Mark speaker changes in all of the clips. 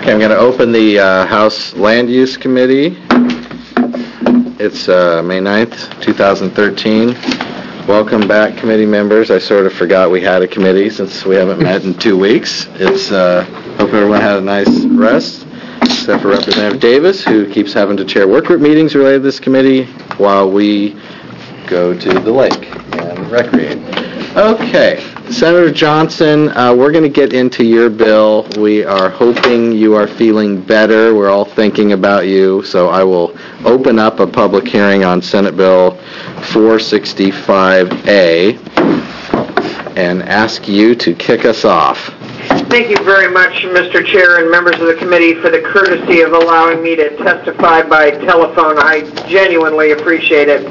Speaker 1: Okay, I'm going to open the House Land Use Committee. It's May 9th, 2013. Welcome back, committee members. I sort of forgot we had a committee since we haven't met in 2 weeks. Hope everyone had a nice rest, except for Representative Davis, who keeps having to chair workgroup meetings related to this committee while we go to the lake and recreate. Okay, Senator Johnson, we're going to get into your bill. We are hoping you are feeling better. We're all thinking about you, so I will open up a public hearing on Senate Bill 465A and ask you to kick us off.
Speaker 2: Thank you very much, Mr. Chair and members of the committee, for the courtesy of allowing me to testify by telephone. I genuinely appreciate it.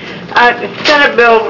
Speaker 2: Senate Bill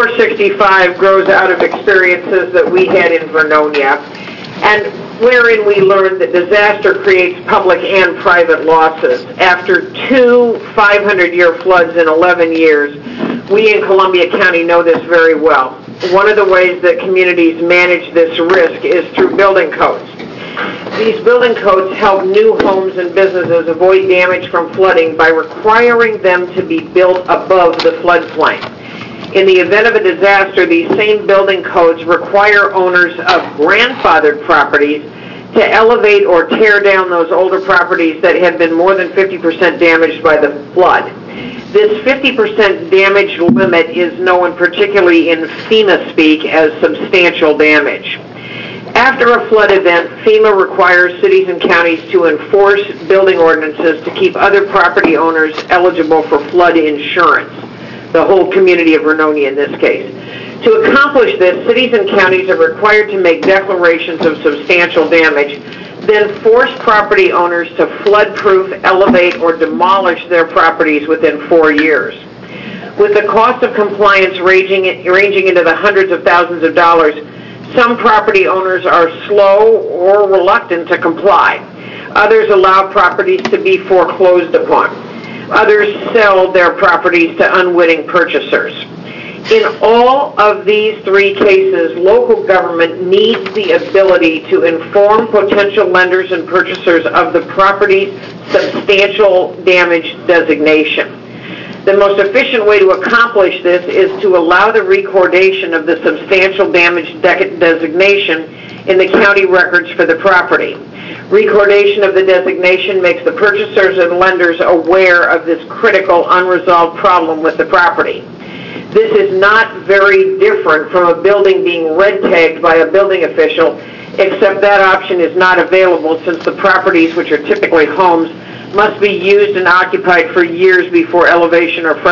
Speaker 2: 465 grows out of experiences that we had in Vernonia, and wherein we learned that disaster creates public and private losses. After 2 500-year floods in 11 years, we in Columbia County know this very well. One of the ways that communities manage this risk is through building codes. These building codes help new homes and businesses avoid damage from flooding by requiring them to be built above the floodplain. In the event of a disaster, these same building codes require owners of grandfathered properties to elevate or tear down those older properties that have been more than 50% damaged by the flood. This 50% damage limit is known particularly in FEMA speak as substantial damage. After a flood event, FEMA requires cities and counties to enforce building ordinances to keep other property owners eligible for flood insurance. The whole community of Vernonia in this case. To accomplish this, cities and counties are required to make declarations of substantial damage, then force property owners to flood-proof, elevate, or demolish their properties within 4 years. With the cost of compliance ranging into the hundreds of thousands of dollars, some property owners are slow or reluctant to comply. Others allow properties to be foreclosed upon. Others sell their properties to unwitting purchasers. In all of these 3 cases, local government needs the ability to inform potential lenders and purchasers of the property's substantial damage designation. The most efficient way to accomplish this is to allow the recordation of the substantial damage designation in the county records for the property. Recordation of the designation makes the purchasers and lenders aware of this critical unresolved problem with the property. This is not very different from a building being red tagged by a building official, except that option is not available since the properties, which are typically homes, must be used and occupied for years before elevation or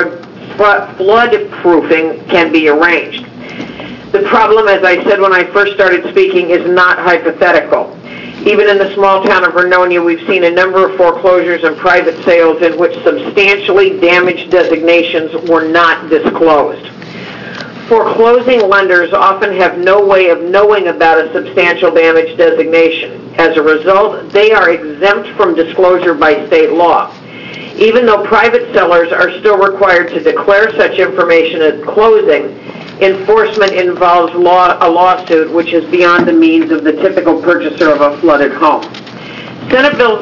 Speaker 2: flood proofing can be arranged. The problem, as I said when I first started speaking, is not hypothetical. Even in the small town of Vernonia, we've seen a number of foreclosures and private sales in which substantially damaged designations were not disclosed. Foreclosing lenders often have no way of knowing about a substantial damage designation. As a result, they are exempt from disclosure by state law. Even though private sellers are still required to declare such information at closing, enforcement involves a lawsuit which is beyond the means of the typical purchaser of a flooded home. Senate Bill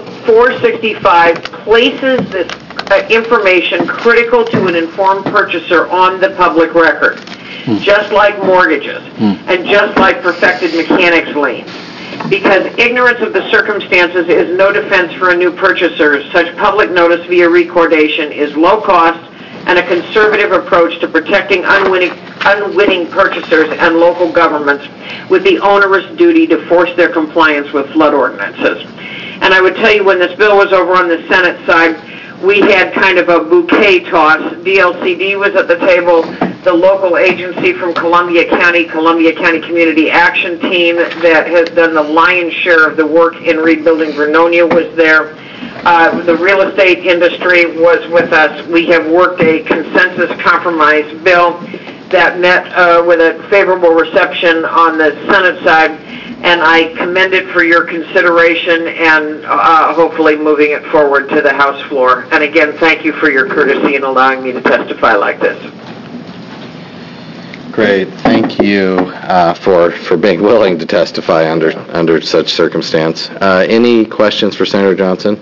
Speaker 2: 465 places this information critical to an informed purchaser on the public record, just like mortgages and just like perfected mechanics liens. Because ignorance of the circumstances is no defense for a new purchaser, such public notice via recordation is low cost and a conservative approach to protecting unwitting purchasers and local governments with the onerous duty to force their compliance with flood ordinances. And I would tell you, when this bill was over on the Senate side, we had kind of a bouquet toss. DLCD was at the table, the local agency from Columbia County Community Action Team that has done the lion's share of the work in rebuilding Vernonia was there. The real estate industry was with us. We have worked a consensus compromise bill that met with a favorable reception on the Senate side, and I commend it for your consideration and hopefully moving it forward to the House floor. And again, thank you for your courtesy in allowing me to testify like this.
Speaker 1: Great, thank you for being willing to testify under such circumstance. Any questions for Senator Johnson?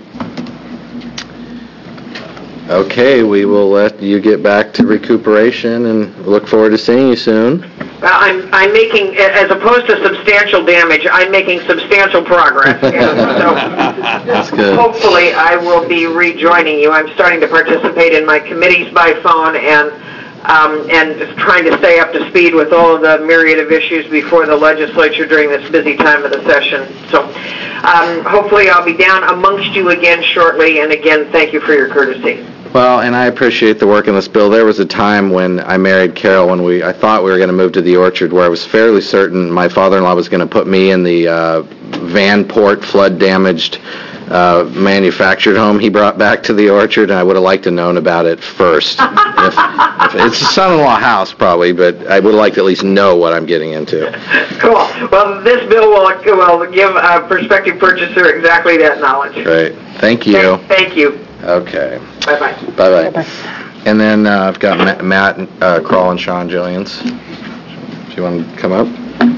Speaker 1: Okay, we will let you get back to recuperation and look forward to seeing you soon.
Speaker 2: I'm making, as opposed to substantial damage, I'm making substantial progress.
Speaker 1: That's good.
Speaker 2: Hopefully I will be rejoining you. I'm starting to participate in my committees by phone and trying to stay up to speed with all of the myriad of issues before the legislature during this busy time of the session. So hopefully I'll be down amongst you again shortly, and again, thank you for your courtesy.
Speaker 1: Well, and I appreciate the work in this bill. There was a time when I married Carol when I thought we were going to move to the Orchard, where I was fairly certain my father-in-law was going to put me in the Vanport flood-damaged manufactured home he brought back to the Orchard, and I would have liked to known about it first. if it's a son-in-law house, probably, but I would have liked to at least know what I'm getting into.
Speaker 2: Cool. Well, this bill will give a prospective purchaser exactly that knowledge.
Speaker 1: Great. Thank you.
Speaker 2: Thank you.
Speaker 1: Okay.
Speaker 2: Bye-bye.
Speaker 1: Bye-bye. And then I've got Matt Kroll and Sean Jillians. If you want to come up.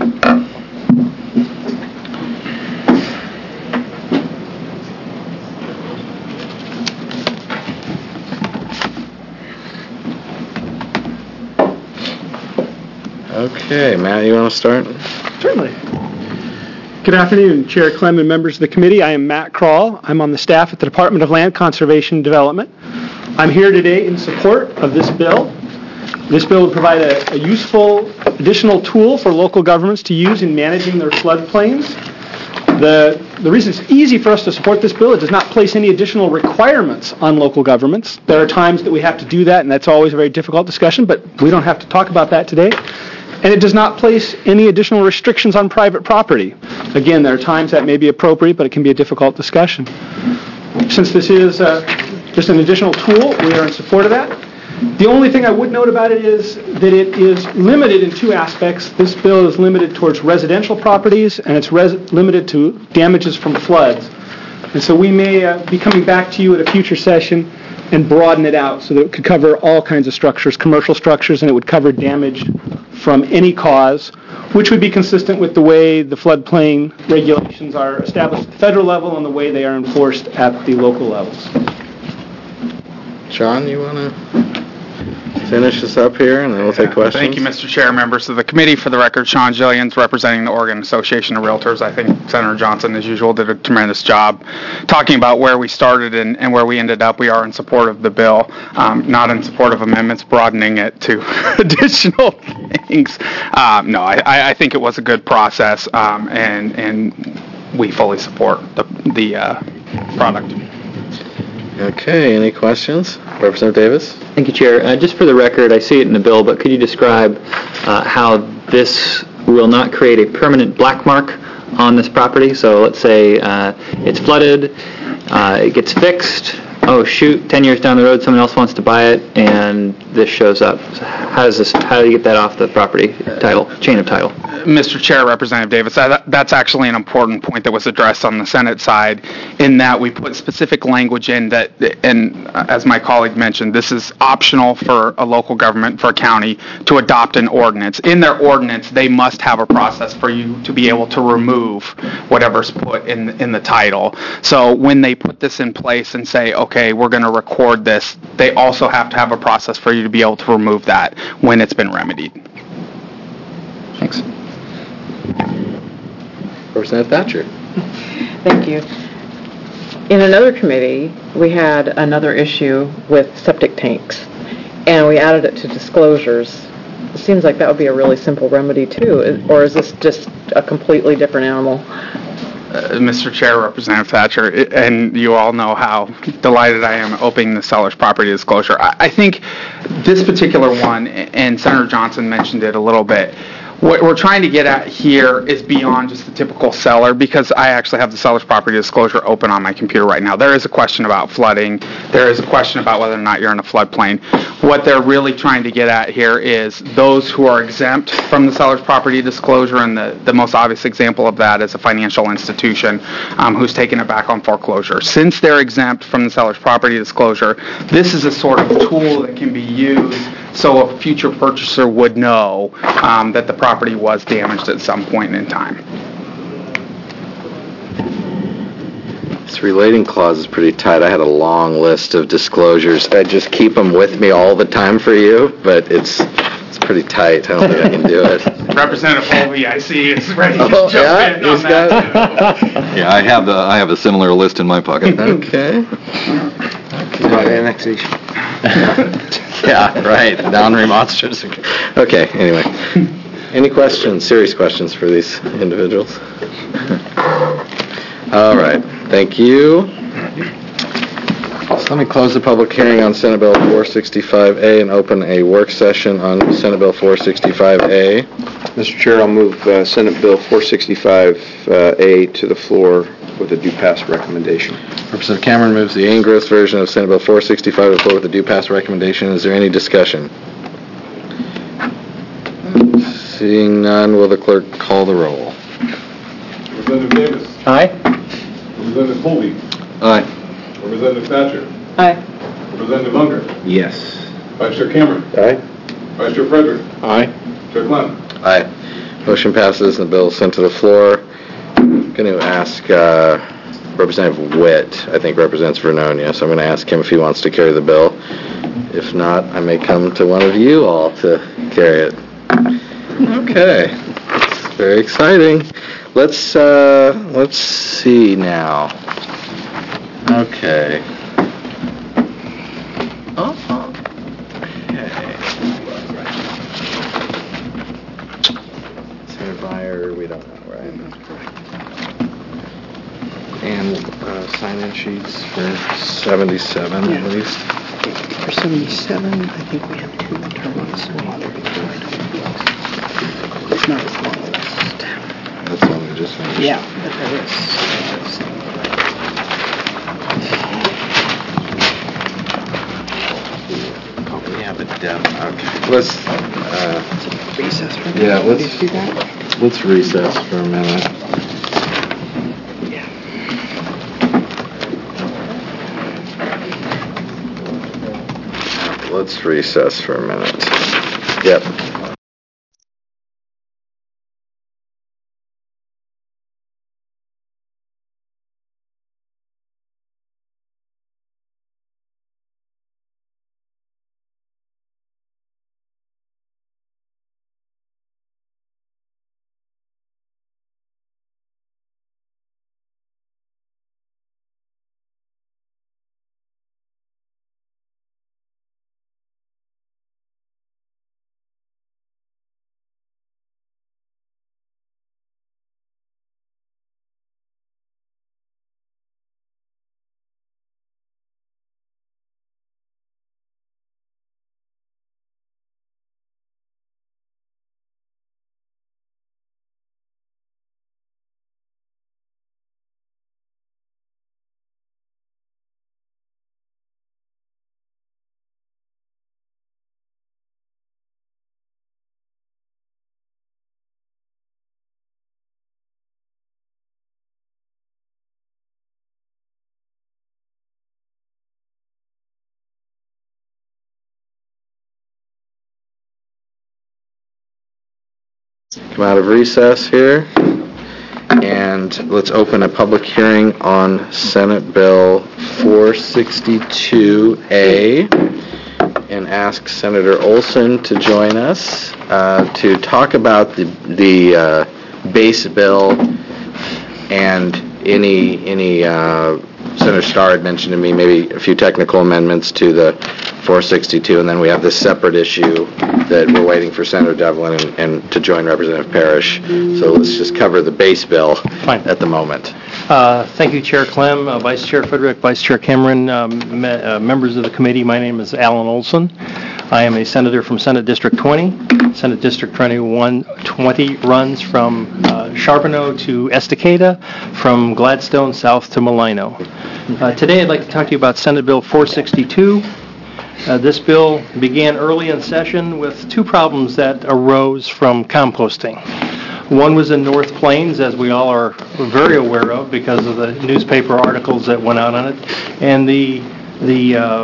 Speaker 1: Okay, Matt, you want to start?
Speaker 3: Certainly. Good afternoon, Chair Clem and members of the committee. I am Matt Kroll. I'm on the staff at the Department of Land Conservation and Development. I'm here today in support of this bill. This bill would provide a useful additional tool for local governments to use in managing their floodplains. The reason it's easy for us to support this bill, it does not place any additional requirements on local governments. There are times that we have to do that, and that's always a very difficult discussion, but we don't have to talk about that today. And it does not place any additional restrictions on private property. Again, there are times that may be appropriate, but it can be a difficult discussion. Since this is just an additional tool, we are in support of that. The only thing I would note about it is that it is limited in two aspects. This bill is limited towards residential properties, and it's limited to damages from floods. And so we may be coming back to you at a future session and broaden it out so that it could cover all kinds of structures, commercial structures, and it would cover damage from any cause, which would be consistent with the way the floodplain regulations are established at the federal level and the way they are enforced at the local levels.
Speaker 1: Sean, you want to finish this up here, and then we'll take questions?
Speaker 4: Thank you, Mr. Chair, members of the committee. For the record, Sean Jillians, representing the Oregon Association of Realtors. I think Senator Johnson, as usual, did a tremendous job talking about where we started and where we ended up. We are in support of the bill, not in support of amendments broadening it to additional things. No, I think it was a good process, and we fully support the product.
Speaker 1: Okay, any questions? Representative Davis?
Speaker 5: Thank you, Chair. Just for the record, I see it in the bill, but could you describe how this will not create a permanent black mark on this property? So let's say it's flooded, it gets fixed, oh shoot, 10 years down the road someone else wants to buy it, and this shows up. So how do you get that off the property chain of title?
Speaker 4: Mr. Chair, Representative Davis, that's actually an important point that was addressed on the Senate side, in that we put specific language in that, and as my colleague mentioned, this is optional for a local government, for a county, to adopt an ordinance. In their ordinance, they must have a process for you to be able to remove whatever's put in the title. So when they put this in place and say, okay, we're going to record this, they also have to have a process for you to be able to remove that when it's been remedied.
Speaker 5: Thanks.
Speaker 1: Representative Thatcher.
Speaker 6: Thank you. In another committee, we had another issue with septic tanks, and we added it to disclosures. It seems like that would be a really simple remedy, too. Or is this just a completely different animal?
Speaker 4: Mr. Chair, Representative Thatcher, and you all know how delighted I am opening the seller's property disclosure. I think this particular one, and Senator Johnson mentioned it a little bit, what we're trying to get at here is beyond just the typical seller, because I actually have the seller's property disclosure open on my computer right now. There is a question about flooding. There is a question about whether or not you're in a floodplain. What they're really trying to get at here is those who are exempt from the seller's property disclosure, and the most obvious example of that is a financial institution who's taken it back on foreclosure. Since they're exempt from the seller's property disclosure, this is a sort of tool that can be used so a future purchaser would know that the property was damaged at some point in time.
Speaker 1: This relating clause is pretty tight. I had a long list of disclosures. I just keep them with me all the time for you, but it's pretty tight. I don't think I can do it.
Speaker 4: Representative Holvey, I see, is ready to
Speaker 1: Oh,
Speaker 4: jump
Speaker 1: yeah?
Speaker 4: in on
Speaker 1: He's
Speaker 4: that.
Speaker 7: Yeah, I have a similar list in my pocket.
Speaker 1: Okay.
Speaker 8: About annexation.
Speaker 1: Yeah, right. Non-remonstrance. Okay, anyway. Any questions, serious questions for these individuals? All right, thank you. So let me close the public hearing on Senate Bill 465A and open a work session on Senate Bill 465A.
Speaker 8: Mr. Chair, I'll move Senate Bill 465A to the floor with a due pass recommendation.
Speaker 1: Representative Cameron moves the Engross version of Senate Bill 465 to the floor with a due pass recommendation. Is there any discussion? Seeing none, will the clerk call the roll?
Speaker 9: Representative Davis.
Speaker 6: Aye.
Speaker 9: Representative Colby.
Speaker 7: Aye.
Speaker 9: Representative Thatcher.
Speaker 6: Aye.
Speaker 9: Representative Unger.
Speaker 8: Yes.
Speaker 9: Vice Chair Cameron.
Speaker 8: Aye.
Speaker 9: Vice Chair Frederick.
Speaker 8: Aye.
Speaker 9: Chair Clem.
Speaker 1: Aye. Motion passes and the bill is sent to the floor. I'm going to ask Representative Witt, I think represents Vernonia, so I'm going to ask him if he wants to carry the bill. If not, I may come to one of you all to carry it. Okay. It's very exciting. Let's see now. Okay. Senator Meyer, we don't know, right? And sign-in sheets for 77 at least.
Speaker 10: For 77, I think we have 2 attorneys. It's not as long a list.
Speaker 1: That's only just finished.
Speaker 10: Yeah, but there is.
Speaker 1: Oh, we have a demo. Okay. Let's,
Speaker 10: Recess for a minute.
Speaker 1: yeah,
Speaker 10: Will you
Speaker 1: let's,
Speaker 10: do that?
Speaker 1: let's recess for a minute.
Speaker 10: Yeah.
Speaker 1: Let's recess for a minute. Yep. Come out of recess here, and let's open a public hearing on Senate Bill 462A and ask Senator Olson to join us to talk about the base bill and any Senator Starr had mentioned to me maybe a few technical amendments to the 462, and then we have this separate issue that we're waiting for Senator Devlin and to join Representative Parrish. So let's just cover the base bill at the moment.
Speaker 11: Thank you, Chair Clem, Vice Chair Frederick, Vice Chair Cameron, members of the committee. My name is Alan Olson. I am a senator from Senate District 20. Senate District 2120 runs from Charbonneau to Estacada, from Gladstone south to Malino. Today I'd like to talk to you about Senate Bill 462. This bill began early in session with 2 problems that arose from composting. One was in North Plains, as we all are very aware of because of the newspaper articles that went out on it, and the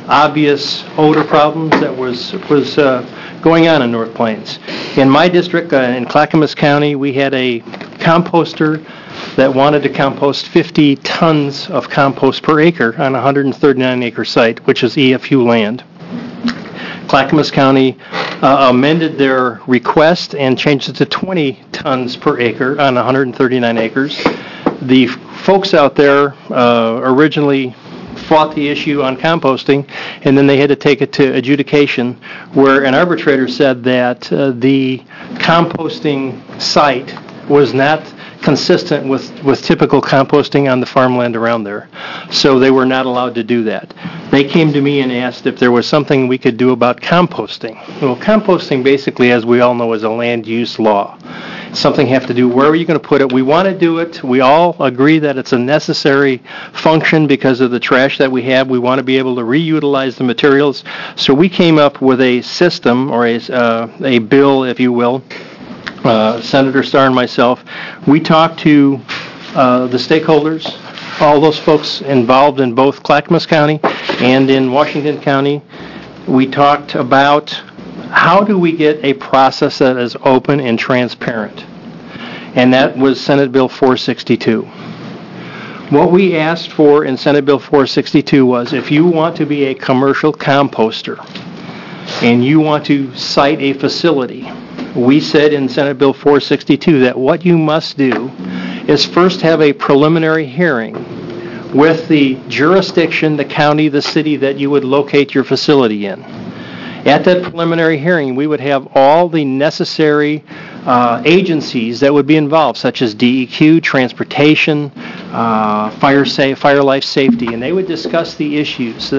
Speaker 11: obvious odor problems that was going on in North Plains. In my district, in Clackamas County, we had a composter that wanted to compost 50 tons of compost per acre on a 139-acre site, which is EFU land. Clackamas County amended their request and changed it to 20 tons per acre on 139 acres. The folks out there originally fought the issue on composting, and then they had to take it to adjudication, where an arbitrator said that the composting site was not consistent with typical composting on the farmland around there. So they were not allowed to do that. They came to me and asked if there was something we could do about composting. Well, composting basically, as we all know, is a land use law. Something have to do, where are you going to put it? We want to do it. We all agree that it's a necessary function because of the trash that we have. We want to be able to reutilize the materials. So we came up with a system, or a bill, if you will. Senator Starr and myself, we talked to the stakeholders, all those folks involved in both Clackamas County and in Washington County. We talked about how do we get a process that is open and transparent, and that was Senate Bill 462. What we asked for in Senate Bill 462 was, if you want to be a commercial composter and you want to site a facility, we said in Senate Bill 462 that what you must do is first have a preliminary hearing with the jurisdiction, the county, the city that you would locate your facility in. At that preliminary hearing, we would have all the necessary agencies that would be involved, such as DEQ, transportation, fire life safety, and they would discuss the issues.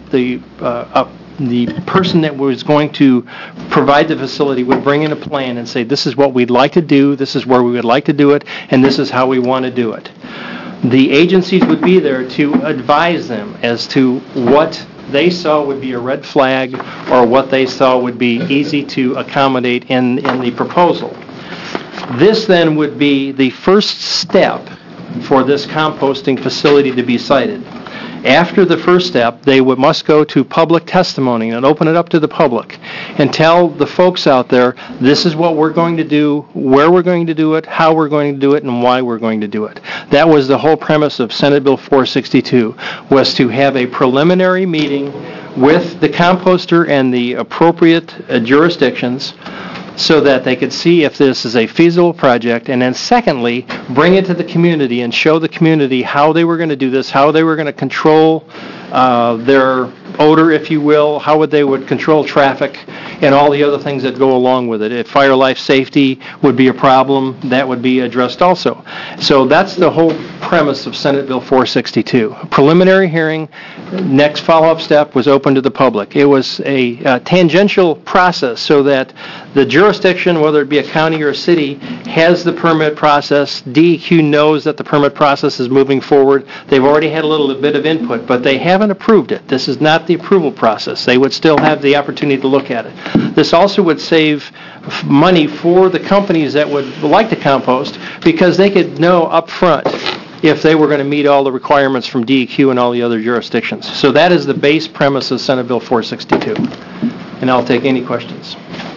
Speaker 11: The person that was going to provide the facility would bring in a plan and say, this is what we'd like to do, this is where we would like to do it, and this is how we want to do it. The agencies would be there to advise them as to what they saw would be a red flag or what they saw would be easy to accommodate in the proposal. This then would be the first step for this composting facility to be sited. After the first step, they must go to public testimony and open it up to the public and tell the folks out there, this is what we're going to do, where we're going to do it, how we're going to do it, and why we're going to do it. That was the whole premise of Senate Bill 462, was to have a preliminary meeting with the composter and the appropriate jurisdictions so that they could see if this is a feasible project, and then secondly, bring it to the community and show the community how they were going to do this, how they were going to control their odor, if you will, how they would control traffic, and all the other things that go along with it. If fire life safety would be a problem, that would be addressed also. So that's the whole premise of Senate Bill 462. A preliminary hearing, next follow-up step was open to the public. It was a tangential process so that the jurisdiction, whether it be a county or a city, has the permit process. DEQ knows that the permit process is moving forward. They've already had a little bit of input, but they haven't approved it. This is not the approval process. They would still have the opportunity to look at it. This also would save money for the companies that would like to compost, because they could know up front if they were going to meet all the requirements from DEQ and all the other jurisdictions. So that is the base premise of Senate Bill 462. And I'll take any questions.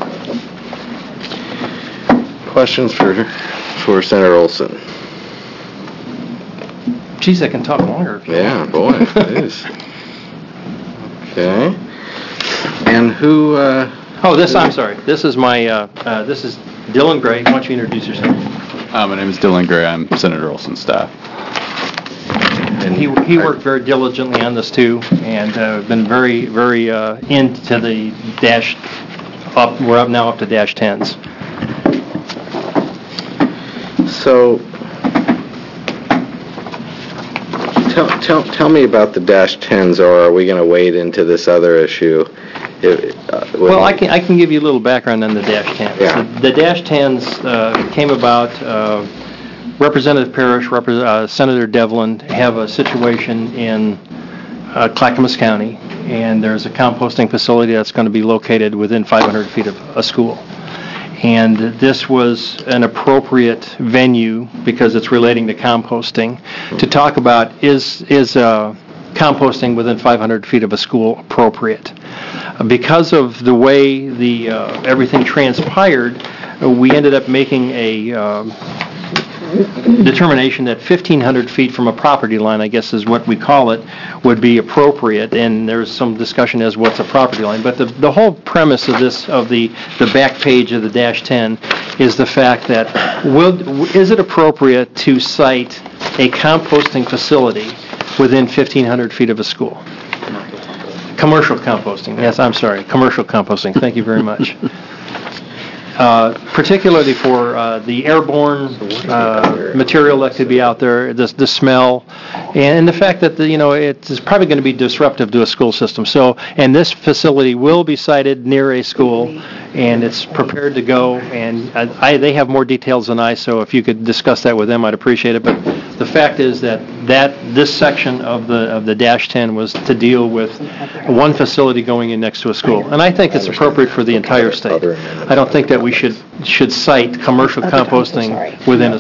Speaker 1: Questions for Senator Olson?
Speaker 11: Geez, I can talk longer. If you
Speaker 1: Yeah, boy, it is. Okay. And who...
Speaker 11: I'm sorry. This is my, this is Dylan Gray. Why don't you introduce yourself?
Speaker 12: My name is Dylan Gray. I'm Senator Olson's staff.
Speaker 11: And he worked very diligently on this too, and been very, very into the dash up. We're now up to dash 10s.
Speaker 1: So, tell me about the dash 10s, or are we going to wade into this other issue?
Speaker 11: Well, I can give you a little background on the dash 10s.
Speaker 1: Yeah.
Speaker 11: The dash 10s came about. Representative Parrish, Senator Devlin have a situation in Clackamas County, and there's a composting facility that's going to be located within 500 feet of a school. And this was an appropriate venue, because it's relating to composting, to talk about is composting within 500 feet of a school appropriate. Because of the way everything transpired, we ended up making a determination that 1,500 feet from a property line, I guess is what we call it, would be appropriate, and there's some discussion as what's a property line. But the whole premise of this, of the back page of the Dash 10, is the fact that is it appropriate to site a composting facility within 1,500 feet of a school? Commercial composting. Yes, I'm sorry, commercial composting. Thank you very much. Particularly for the airborne material that could be out there, the smell, and the fact that it's probably going to be disruptive to a school system. So, and this facility will be sited near a school, and it's prepared to go. And they have more details than I, so if you could discuss that with them, I'd appreciate it. But the fact is that this section of the Dash 10 was to deal with one facility going in next to a school, and I think it's appropriate for the entire state. I don't think that we should cite commercial composting within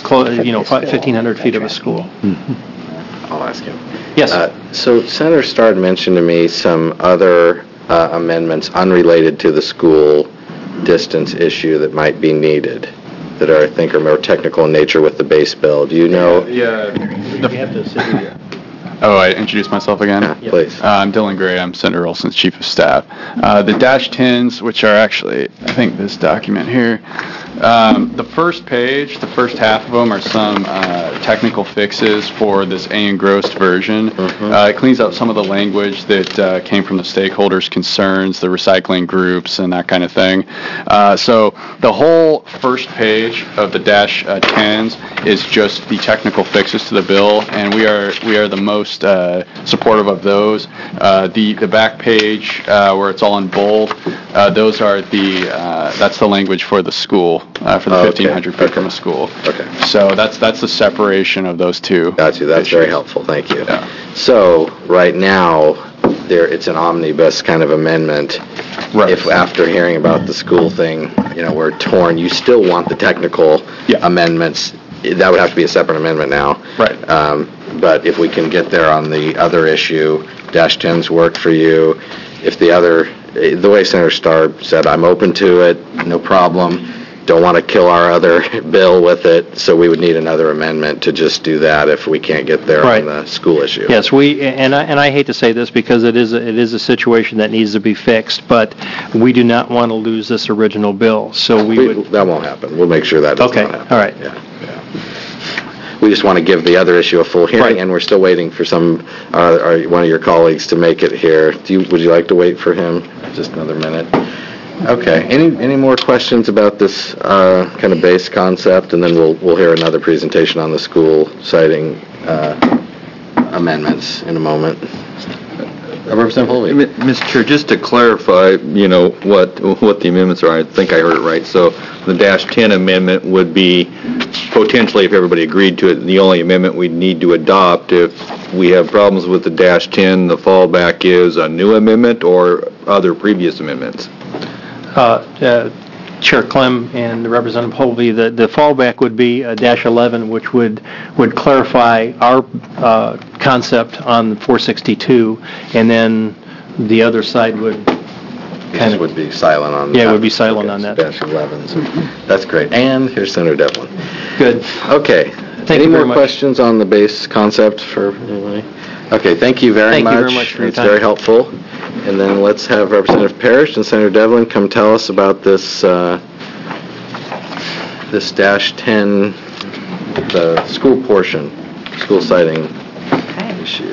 Speaker 11: 1,500 feet of a school.
Speaker 1: I'll ask him.
Speaker 11: Yes.
Speaker 1: So Senator Starr mentioned to me some other amendments unrelated to the school distance issue that might be needed, that I think are more technical in nature with the base bill. Do you know?
Speaker 12: Yeah.
Speaker 11: You have to sit here.
Speaker 12: Oh, I introduced myself again?
Speaker 1: Yeah, please.
Speaker 12: I'm Dylan Gray. I'm Senator Olson's Chief of Staff. The Dash 10s, which are actually, I think this document here, the first page, the first half of them are some technical fixes for this A engrossed version. It cleans up some of the language that came from the stakeholders' concerns, the recycling groups, and that kind of thing. So the whole first page of the Dash 10s is just the technical fixes to the bill, and we are the most supportive of those. The back page where it's all in bold, those are that's the language for the school, for the 1,500 feet from a school.
Speaker 1: Okay.
Speaker 12: So that's the separation of those two.
Speaker 1: Got you. That's very helpful. Thank you. Yeah. So right now, it's an omnibus kind of amendment. Right. If after hearing about the school thing, we're torn, you still want the technical amendments. That would have to be a separate amendment now.
Speaker 12: Right.
Speaker 1: But if we can get there on the other issue, Dash 10's work for you. If the way Senator Starr said, I'm open to it, no problem. Don't want to kill our other bill with it, so we would need another amendment to just do that if we can't get there on the school issue.
Speaker 11: Yes, and I hate to say this because it is a situation that needs to be fixed, but we do not want to lose this original bill, so
Speaker 1: that won't happen. We'll make sure that does not happen.
Speaker 11: All right.
Speaker 1: Yeah. We just want to give the other issue a full hearing, and we're still waiting for one of your colleagues to make it here. Would you like to wait for him just another minute? Okay. Any more questions about this kind of base concept, and then we'll hear another presentation on the school citing amendments in a moment. Representative Holvey.
Speaker 7: Mr. Chair, just to clarify, what the amendments are, I think I heard it right. So the Dash 10 amendment would be potentially, if everybody agreed to it, the only amendment we'd need to adopt. If we have problems with the Dash 10, the fallback is a new amendment or other previous amendments.
Speaker 11: Chair Clem and Representative Holvey, the fallback would be Dash 11, which would clarify our concept on 462, and then the other side would
Speaker 1: would be silent on that.
Speaker 11: Yeah, it would be silent on that.
Speaker 1: Dash 11s. That's great. And here's Senator Devlin.
Speaker 11: Good.
Speaker 1: Okay. Any more questions on the base concept for anybody? Okay, thank you very much.
Speaker 11: Thank you very much for your time.
Speaker 1: It's very helpful. And then let's have Representative Parrish and Senator Devlin come tell us about this this Dash 10, the school portion, school siting issue.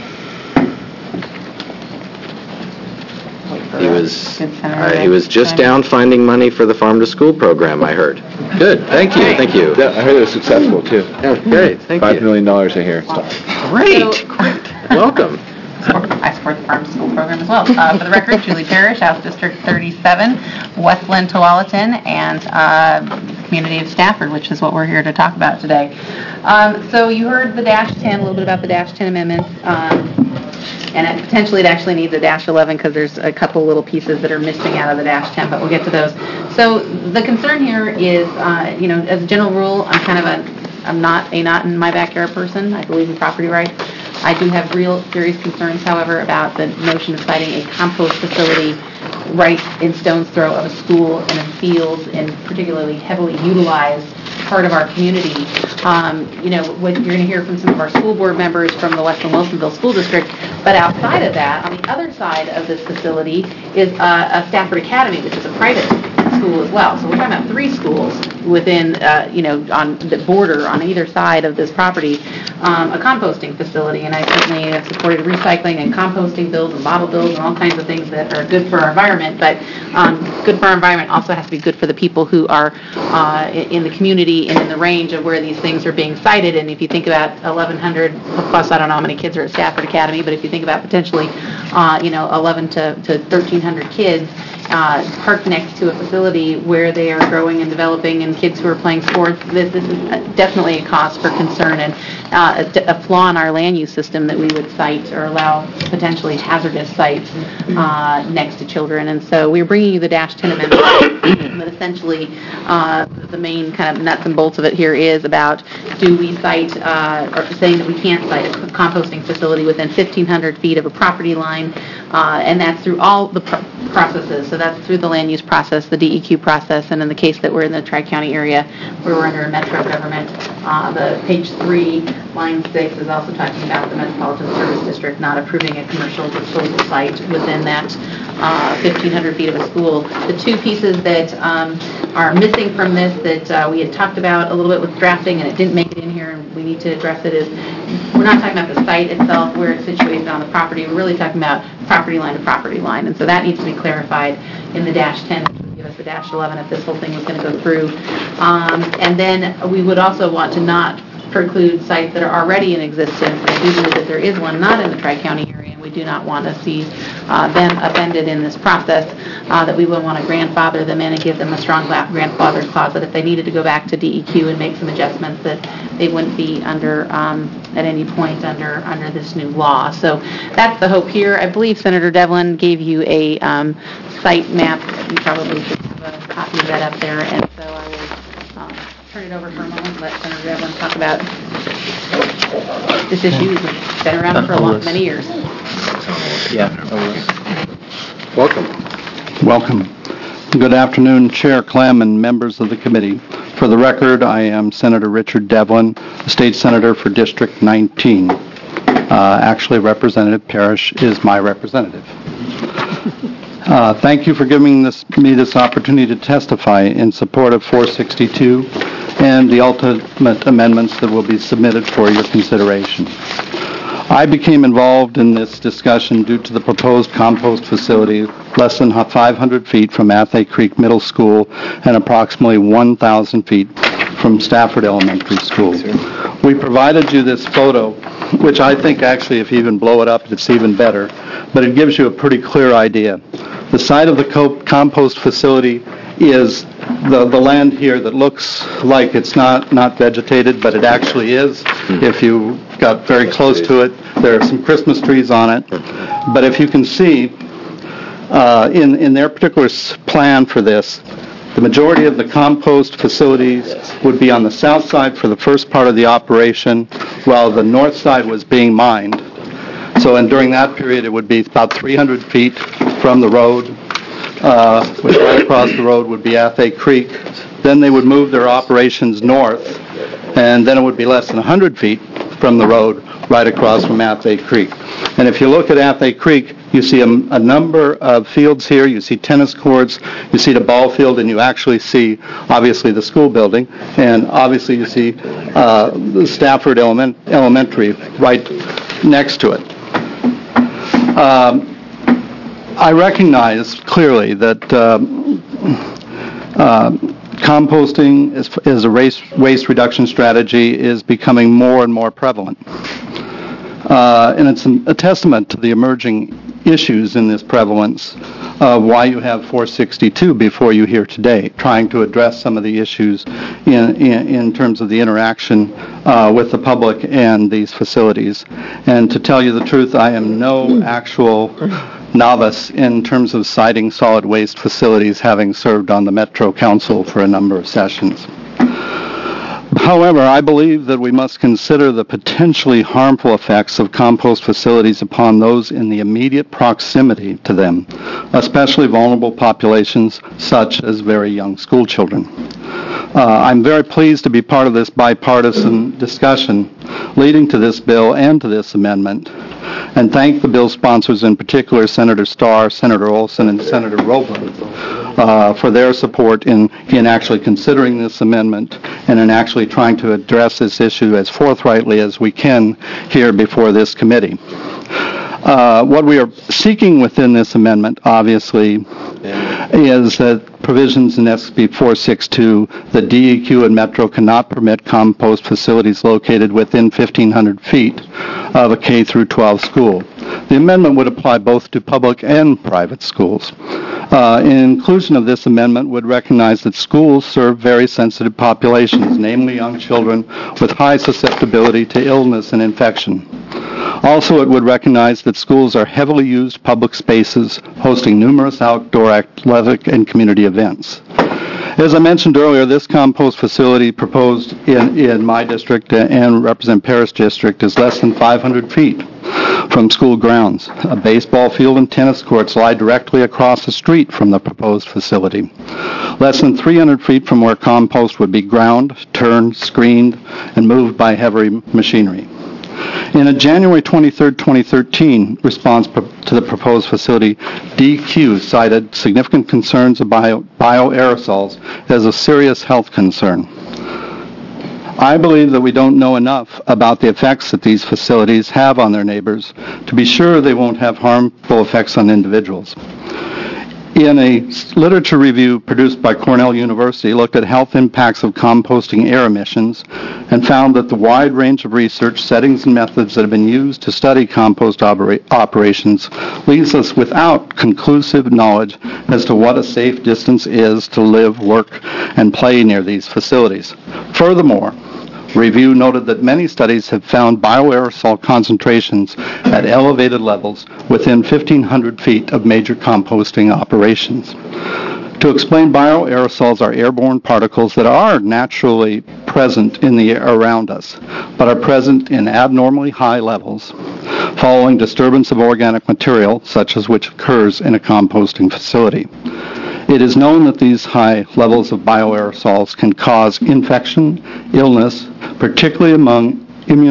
Speaker 1: He was just down finding money for the Farm to School program, I heard. Good, thank you, thank you.
Speaker 8: Yeah, I heard it was successful, too.
Speaker 1: Yeah, great, thank you.
Speaker 8: $5 million I hear.
Speaker 1: Great, welcome.
Speaker 13: I support the Farm to School program as well. For the record, Julie Parrish, House District 37, Westland, Tualatin, and the community of Stafford, which is what we're here to talk about today. So you heard the Dash 10, a little bit about the Dash 10 amendments. And it actually needs a Dash 11 because there's a couple little pieces that are missing out of the Dash 10, but we'll get to those. So the concern here is, as a general rule, I'm kind of I'm not a not in my backyard person. I believe in property rights. I do have real serious concerns, however, about the notion of siting a compost facility right in stone's throw of a school and in fields, and particularly heavily utilized part of our community. What you're going to hear from some of our school board members from the Westland Wilsonville School District, but outside of that, on the other side of this facility is a Stafford Academy, which is a private school as well. So we're talking about 3 schools within, on the border on either side of this property, a composting facility. And I certainly have supported recycling and composting bills and bottle bills and all kinds of things that are good for our environment. But good for our environment also has to be good for the people who are in the community and in the range of where these things are being sited. And if you think about 1,100 plus, I don't know how many kids are at Stafford Academy, but if you think about potentially, 11 to 1,300 kids parked next to a facility where they are growing and developing, and kids who are playing sports, this is definitely a cause for concern and a flaw in our land use system that we would cite or allow potentially hazardous sites next to children. And so we're bringing you the Dash 10 amendment, but essentially the main kind of nuts and bolts of it here is about, do we cite or saying that we can't cite a composting facility within 1,500 feet of a property line, and that's through all the processes. So that's through the land use process, the DEQ process, and in the case that we're in the Tri-County area where we're under a metro government, the page 3, line 6 is also talking about the Metropolitan Service District not approving a commercial disposal site within that 1,500 feet of a school. The 2 pieces that are missing from this that we had talked about a little bit with drafting, and it didn't make it in here, and we need to address it, is we're not talking about the site itself, where it's situated on the property. We're really talking about property line to property line, and so that needs to be clarified in the Dash 10, which would give us the Dash 11 if this whole thing was going to go through. And then we would also want to not preclude sites that are already in existence. I do believe that there is one not in the Tri-County area, and we do not want to see them offended in this process, that we would want to grandfather them in and give them a strong grandfather clause that if they needed to go back to DEQ and make some adjustments, that they wouldn't be under, at any point under this new law. So that's the hope here. I believe Senator Devlin gave you a site map. You probably should have a copy of that up there, and so I will turn it over for a moment and let Senator Devlin talk about this issue. It's been around for many years.
Speaker 14: Welcome. Good afternoon, Chair Clem and members of the committee. For the record, I am Senator Richard Devlin, State Senator for District 19. Actually, Representative Parrish is my representative. Thank you for giving me this opportunity to testify in support of 462 and the ultimate amendments that will be submitted for your consideration. I became involved in this discussion due to the proposed compost facility less than 500 feet from Athey Creek Middle School and approximately 1,000 feet from Stafford Elementary School. We provided you this photo, which I think actually if you even blow it up, it's even better, but it gives you a pretty clear idea. The site of the compost facility is the land here that looks like it's not vegetated, but it actually is. If you got very close to it, there are some Christmas trees on it. But if you can see, in their particular plan for this, the majority of the compost facilities would be on the south side for the first part of the operation, while the north side was being mined. So, and during that period, it would be about 300 feet from the road, which right across the road would be Athey Creek. Then they would move their operations north, and then it would be less than 100 feet from the road right across from Athey Creek. And if you look at Athey Creek, you see a number of fields here. You see tennis courts, you see the ball field, and you actually see, obviously, the school building. And obviously, you see the Stafford Elementary right next to it. I recognize clearly that composting as a waste reduction strategy is becoming more and more prevalent. And it's a testament to the emerging issues in this prevalence, why you have 462 before you here today, trying to address some of the issues in terms of the interaction with the public and these facilities. And to tell you the truth, I am no actual novice in terms of citing solid waste facilities, having served on the Metro Council for a number of sessions. However, I believe that we must consider the potentially harmful effects of compost facilities upon those in the immediate proximity to them, especially vulnerable populations such as very young school children. I'm very pleased to be part of this bipartisan discussion leading to this bill and to this amendment, and thank the bill sponsors, in particular Senator Starr, Senator Olson, and Senator Roebling, for their support in actually considering this amendment and in actually trying to address this issue as forthrightly as we can here before this committee. What we are seeking within this amendment, obviously, is that provisions in SB 462, the DEQ and Metro cannot permit compost facilities located within 1,500 feet of a K through 12 school. The amendment would apply both to public and private schools. Inclusion of this amendment would recognize that schools serve very sensitive populations, namely young children with high susceptibility to illness and infection. Also, it would recognize that schools are heavily used public spaces, hosting numerous outdoor athletic and community events. As I mentioned earlier, this compost facility proposed in my district and Representative Parrish district is less than 500 feet from school grounds. A baseball field and tennis courts lie directly across the street from the proposed facility. Less than 300 feet from where compost would be ground, turned, screened, and moved by heavy machinery. In a January 23, 2013 response to the proposed facility, DEQ cited significant concerns about bioaerosols as a serious health concern. I believe that we don't know enough about the effects that these facilities have on their neighbors to be sure they won't have harmful effects on individuals. In a literature review produced by Cornell University, looked at health impacts of composting air emissions and found that the wide range of research, settings, and methods that have been used to study compost operations leaves us without conclusive knowledge as to what a safe distance is to live, work, and play near these facilities. Furthermore, review noted that many studies have found bioaerosol concentrations at elevated levels within 1,500 feet of major composting operations. To explain, bioaerosols are airborne particles that are naturally present in the air around us, but are present in abnormally high levels following disturbance of organic material, such as which occurs in a composting facility. It is known that these high levels of bioaerosols can cause infection, illness, particularly among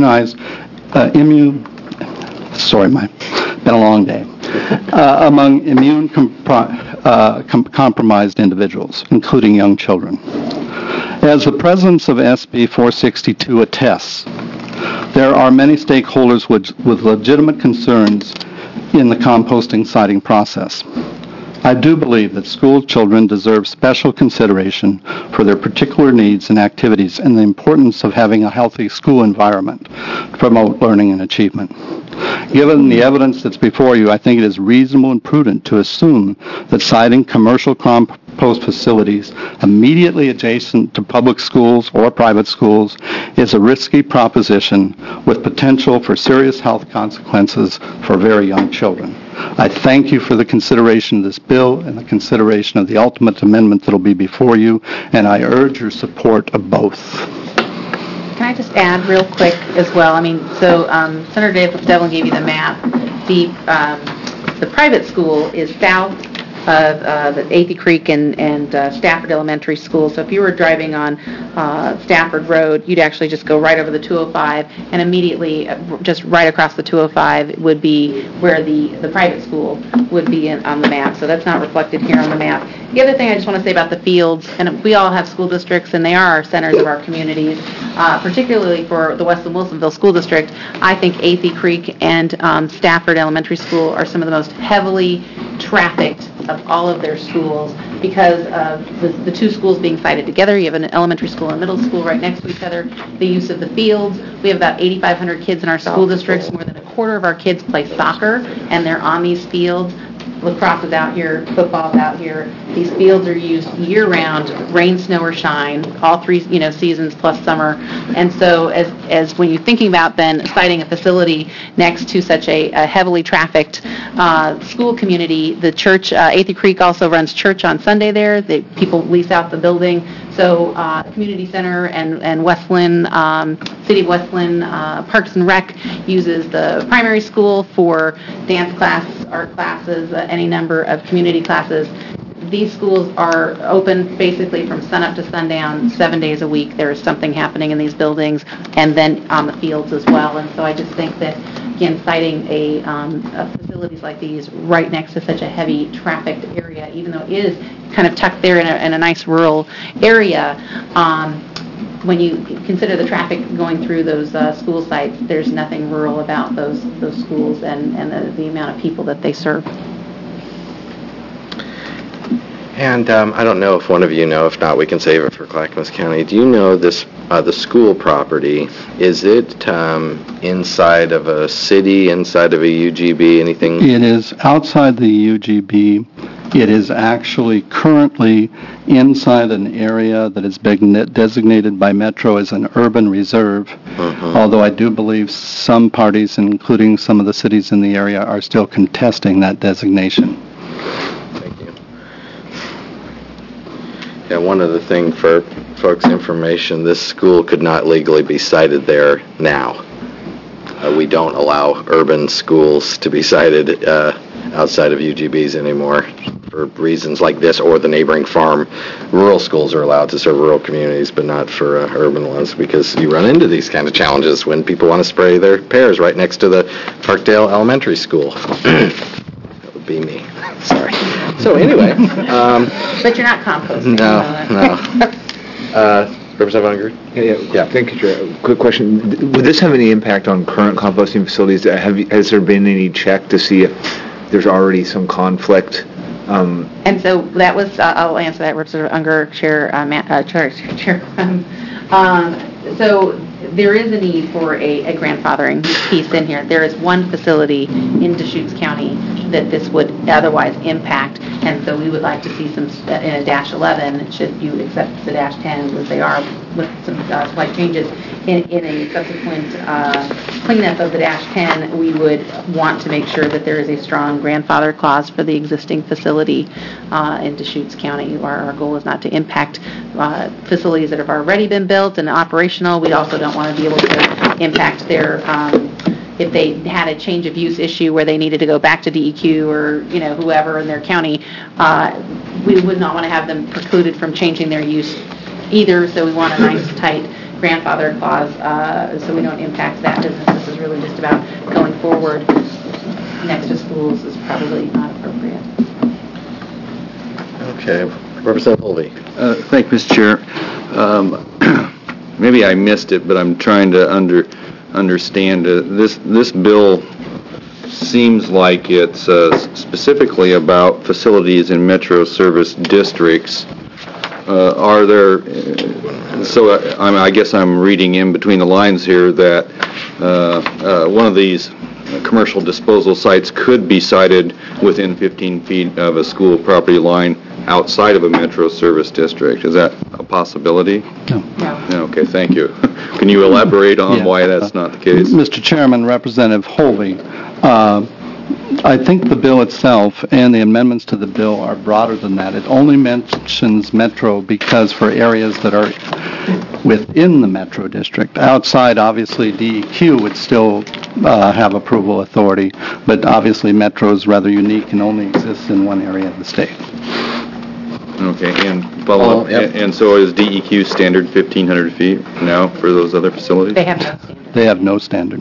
Speaker 14: among immune compromised individuals, including young children. As the presence of SB 462 attests, there are many stakeholders with legitimate concerns in the composting siting process. I do believe that school children deserve special consideration for their particular needs and activities and the importance of having a healthy school environment to promote learning and achievement. Given the evidence that's before you, I think it is reasonable and prudent to assume that siting commercial compost facilities immediately adjacent to public schools or private schools is a risky proposition with potential for serious health consequences for very young children. I thank you for the consideration of this bill and the consideration of the ultimate amendment that will be before you, and I urge your support of both.
Speaker 13: Can I just add real quick as well? I mean, so Senator Devlin gave you the map. The private school is south of the Athey Creek and Stafford Elementary School. So if you were driving on Stafford Road, you'd actually just go right over the 205, and immediately just right across the 205 would be where the private school would be on the map. So that's not reflected here on the map. The other thing I just want to say about the fields, and we all have school districts, and they are our centers of our communities, particularly for the Weston-Wilsonville School District. I think Athey Creek and Stafford Elementary School are some of the most heavily trafficked of all of their schools because of the two schools being sited together. You have an elementary school and middle school right next to each other. The use of the fields. We have about 8,500 kids in our school districts. More than a quarter of our kids play soccer, and they're on these fields. Lacrosse is out here, football is out here. These fields are used year-round, rain, snow, or shine, all three seasons plus summer. And so as when you're thinking about then siting a facility next to such a heavily trafficked school community, the church, Athey Creek also runs church on Sunday there. People lease out the building So Community Center and Westland, City of Westland Parks and Rec uses the primary school for dance class, art classes, any number of community classes. These schools are open basically from sunup to sundown, 7 days a week. There is something happening in these buildings, and then on the fields as well. And so I just think that, again, citing facilities like these right next to such a heavy trafficked area, even though it is kind of tucked there in a nice rural area, when you consider the traffic going through those school sites, there's nothing rural about those schools and the amount of people that they serve.
Speaker 1: And I don't know if one of you know, if not, we can save it for Clackamas County. Do you know this, the school property, is it inside of a city, inside of a UGB, anything?
Speaker 14: It is outside the UGB. It is actually currently inside an area that is being designated by Metro as an urban reserve, although I do believe some parties, including some of the cities in the area, are still contesting that designation.
Speaker 1: Yeah, one other thing for folks' information, this school could not legally be cited there now. We don't allow urban schools to be cited outside of UGBs anymore for reasons like this, or the neighboring farm. Rural schools are allowed to serve rural communities, but not for urban ones, because you run into these kind of challenges when people want to spray their pears right next to the Parkdale Elementary School. That would be me. Sorry. So anyway.
Speaker 13: But you're not composting.
Speaker 1: No. Representative Unger?
Speaker 15: Yeah. Thank you, Chair. Quick question. Would this have any impact on current composting facilities? Has there been any check to see if there's already some conflict?
Speaker 13: And so that was, I'll answer that, Representative Unger, Chair. So there is a need for a grandfathering piece in here. There is one facility in Deschutes County that this would otherwise impact, and so we would like to see some, in a dash 11, should you accept the dash 10s as they are, with some slight changes, in a subsequent cleanup of the dash 10, we would want to make sure that there is a strong grandfather clause for the existing facility in Deschutes County. Our goal is not to impact facilities that have already been built and operational. We also don't want to be able to impact their if they had a change of use issue where they needed to go back to DEQ or, whoever in their county, we would not want to have them precluded from changing their use either, so we want a nice, tight grandfather clause so we don't impact that business. This is really just about going forward. Next to schools is probably not appropriate.
Speaker 1: Okay. Representative Holvey.
Speaker 7: Thank you, Mr. Chair. Maybe I missed it, but I'm trying to understand. This bill seems like it's specifically about facilities in Metro service districts. Are there, I guess I'm reading in between the lines here that one of these commercial disposal sites could be sited within 15 feet of a school property line outside of a Metro service district. Is that a possibility?
Speaker 14: No.
Speaker 7: Okay, thank you. Can you elaborate on why that's not the case?
Speaker 14: Mr. Chairman, Representative Holvey, I think the bill itself and the amendments to the bill are broader than that. It only mentions Metro because for areas that are within the Metro district. Outside, obviously, DEQ would still have approval authority, but obviously Metro is rather unique and only exists in one area of the state.
Speaker 7: Okay, and follow up. And so is DEQ standard 1,500 feet now for those other facilities?
Speaker 13: They have no standard.
Speaker 14: They have no standard.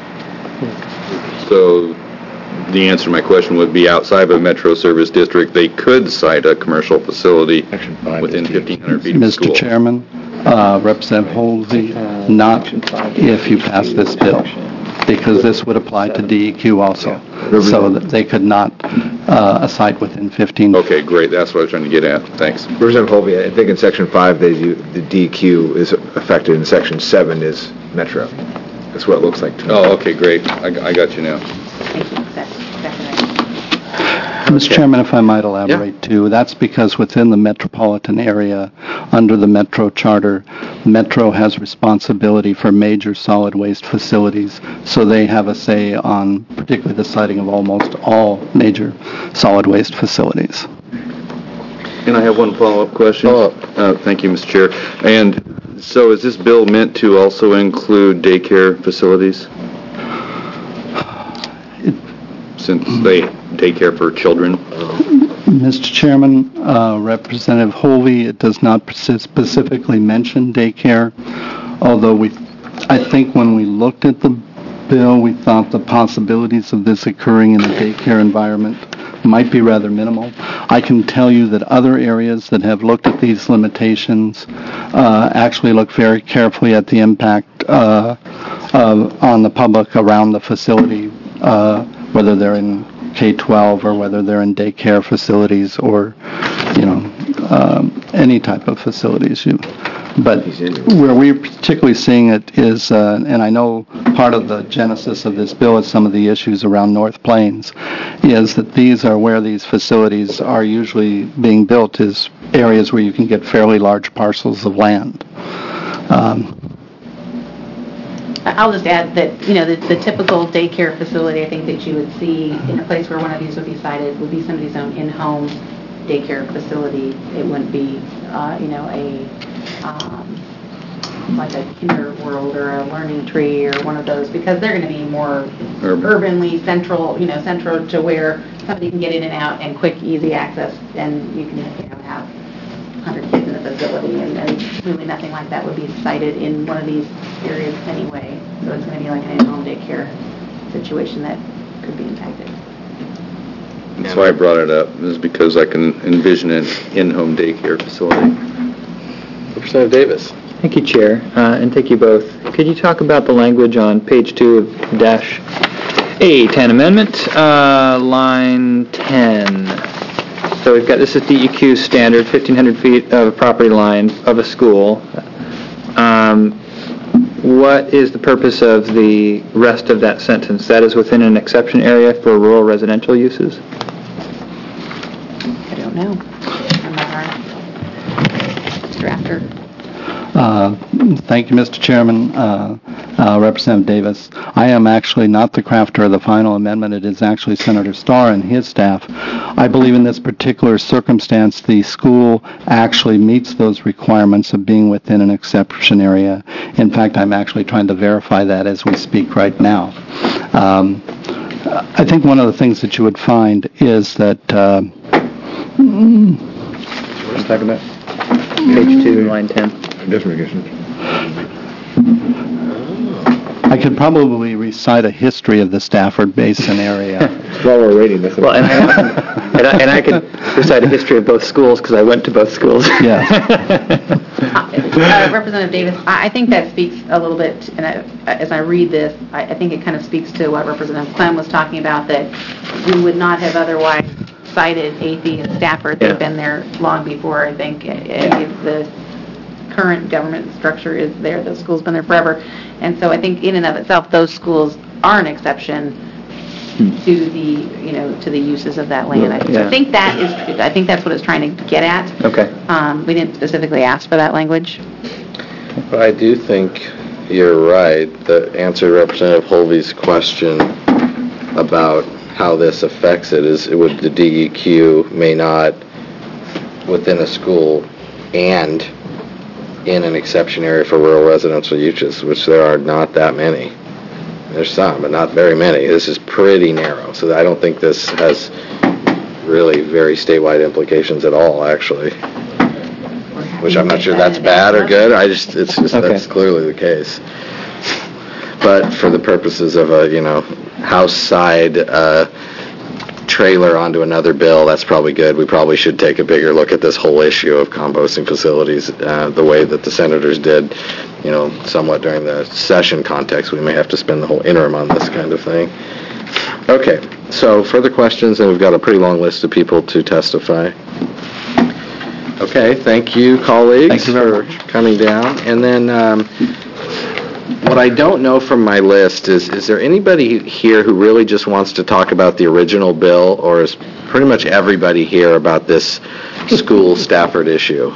Speaker 7: So the answer to my question would be outside of a Metro service district, they could site a commercial facility within 1,500 feet of the school.
Speaker 14: Mr. Chairman, Representative Holvey, not if you pass this bill, because this would apply to DEQ also, so that they could not a site within 15 feet.
Speaker 7: Okay, great. That's what I was trying to get at. Thanks.
Speaker 15: Representative Holvey, I think in Section 5, the DEQ is affected, and Section 7 is Metro. That's what it looks like to me.
Speaker 7: Oh, okay, great. I got you now.
Speaker 13: Thank you. That's exactly right.
Speaker 14: Mr. Chairman, if I might elaborate too, that's because within the metropolitan area, under the Metro Charter, Metro has responsibility for major solid waste facilities, so they have a say on particularly the siting of almost all major solid waste facilities.
Speaker 7: And I have one follow-up question. Thank you, Mr. Chair. And so is this bill meant to also include daycare facilities? Since they daycare for children?
Speaker 14: Mr. Chairman, Representative Holvey, it does not specifically mention daycare, although I think when we looked at the bill, we thought the possibilities of this occurring in a daycare environment might be rather minimal. I can tell you that other areas that have looked at these limitations actually look very carefully at the impact on the public around the facility, whether they're in K-12 or whether they're in daycare facilities or, any type of facilities. But where we're particularly seeing it is, and I know part of the genesis of this bill is some of the issues around North Plains, is that these are where these facilities are usually being built, is areas where you can get fairly large parcels of land.
Speaker 13: I'll just add that, the typical daycare facility, I think, that you would see in a place where one of these would be sited would be somebody's own in-home daycare facility. It wouldn't be, like a Kinder World or a Learning Tree or one of those, because they're going to be more urbanly central, central to where somebody can get in and out and quick, easy access, and you can have 100 kids in a facility, and really nothing like that would be cited in one of these areas anyway. So it's going to be like an in-home daycare situation that could be impacted.
Speaker 7: That's why I brought it up, is because I can envision an in-home daycare facility.
Speaker 1: Representative Davis.
Speaker 5: Thank you, Chair, and thank you both. Could you talk about the language on page 2 of dash A10 amendment, line 10? So we've got, this is DEQ standard, 1,500 feet of a property line of a school. What is the purpose of the rest of that sentence? That is within an exception area for rural residential uses?
Speaker 13: I don't know. I'm not our drafter.
Speaker 14: Thank you, Mr. Chairman. Representative Davis, I am actually not the crafter of the final amendment. It is actually Senator Starr and his staff. I believe in this particular circumstance, the school actually meets those requirements of being within an exception area. In fact, I'm actually trying to verify that as we speak right now. I think one of the things that you would find is that...
Speaker 5: What are you talking about? Page 2, line 10.
Speaker 14: I could probably recite a history of the Stafford Basin area.
Speaker 15: While we're waiting, that's
Speaker 5: well, and I could recite a history of both schools because I went to both schools.
Speaker 14: Yes.
Speaker 13: Representative Davis, I think that speaks a little bit, and as I read this, I think it kind of speaks to what Representative Clem was talking about, that we would not have otherwise cited Athey and Stafford. They've been there long before, I think. If the current government structure is there, the school's been there forever. And so I think in and of itself, those schools are an exception to the, to the uses of that land. I think that's what it's trying to get at.
Speaker 5: Okay.
Speaker 13: We didn't specifically ask for that language.
Speaker 1: But I do think you're right. The answer to Representative Holvey's question about how this affects it is, would the DEQ may not within a school and in an exception area for rural residential uses, which there are not that many. There's some, but not very many. This is pretty narrow, so I don't think this has really very statewide implications at all, actually. Which I'm not sure that's bad or good. It's just okay. That's clearly the case. But for the purposes of a, house side trailer onto another bill, that's probably good. We probably should take a bigger look at this whole issue of composting facilities the way that the senators did, somewhat during the session context. We may have to spend the whole interim on this kind of thing. Okay, so further questions, and we've got a pretty long list of people to testify. Okay, thank you, colleagues, for coming down. And then what I don't know from my list is there anybody here who really just wants to talk about the original bill, or is pretty much everybody here about this school Stafford issue?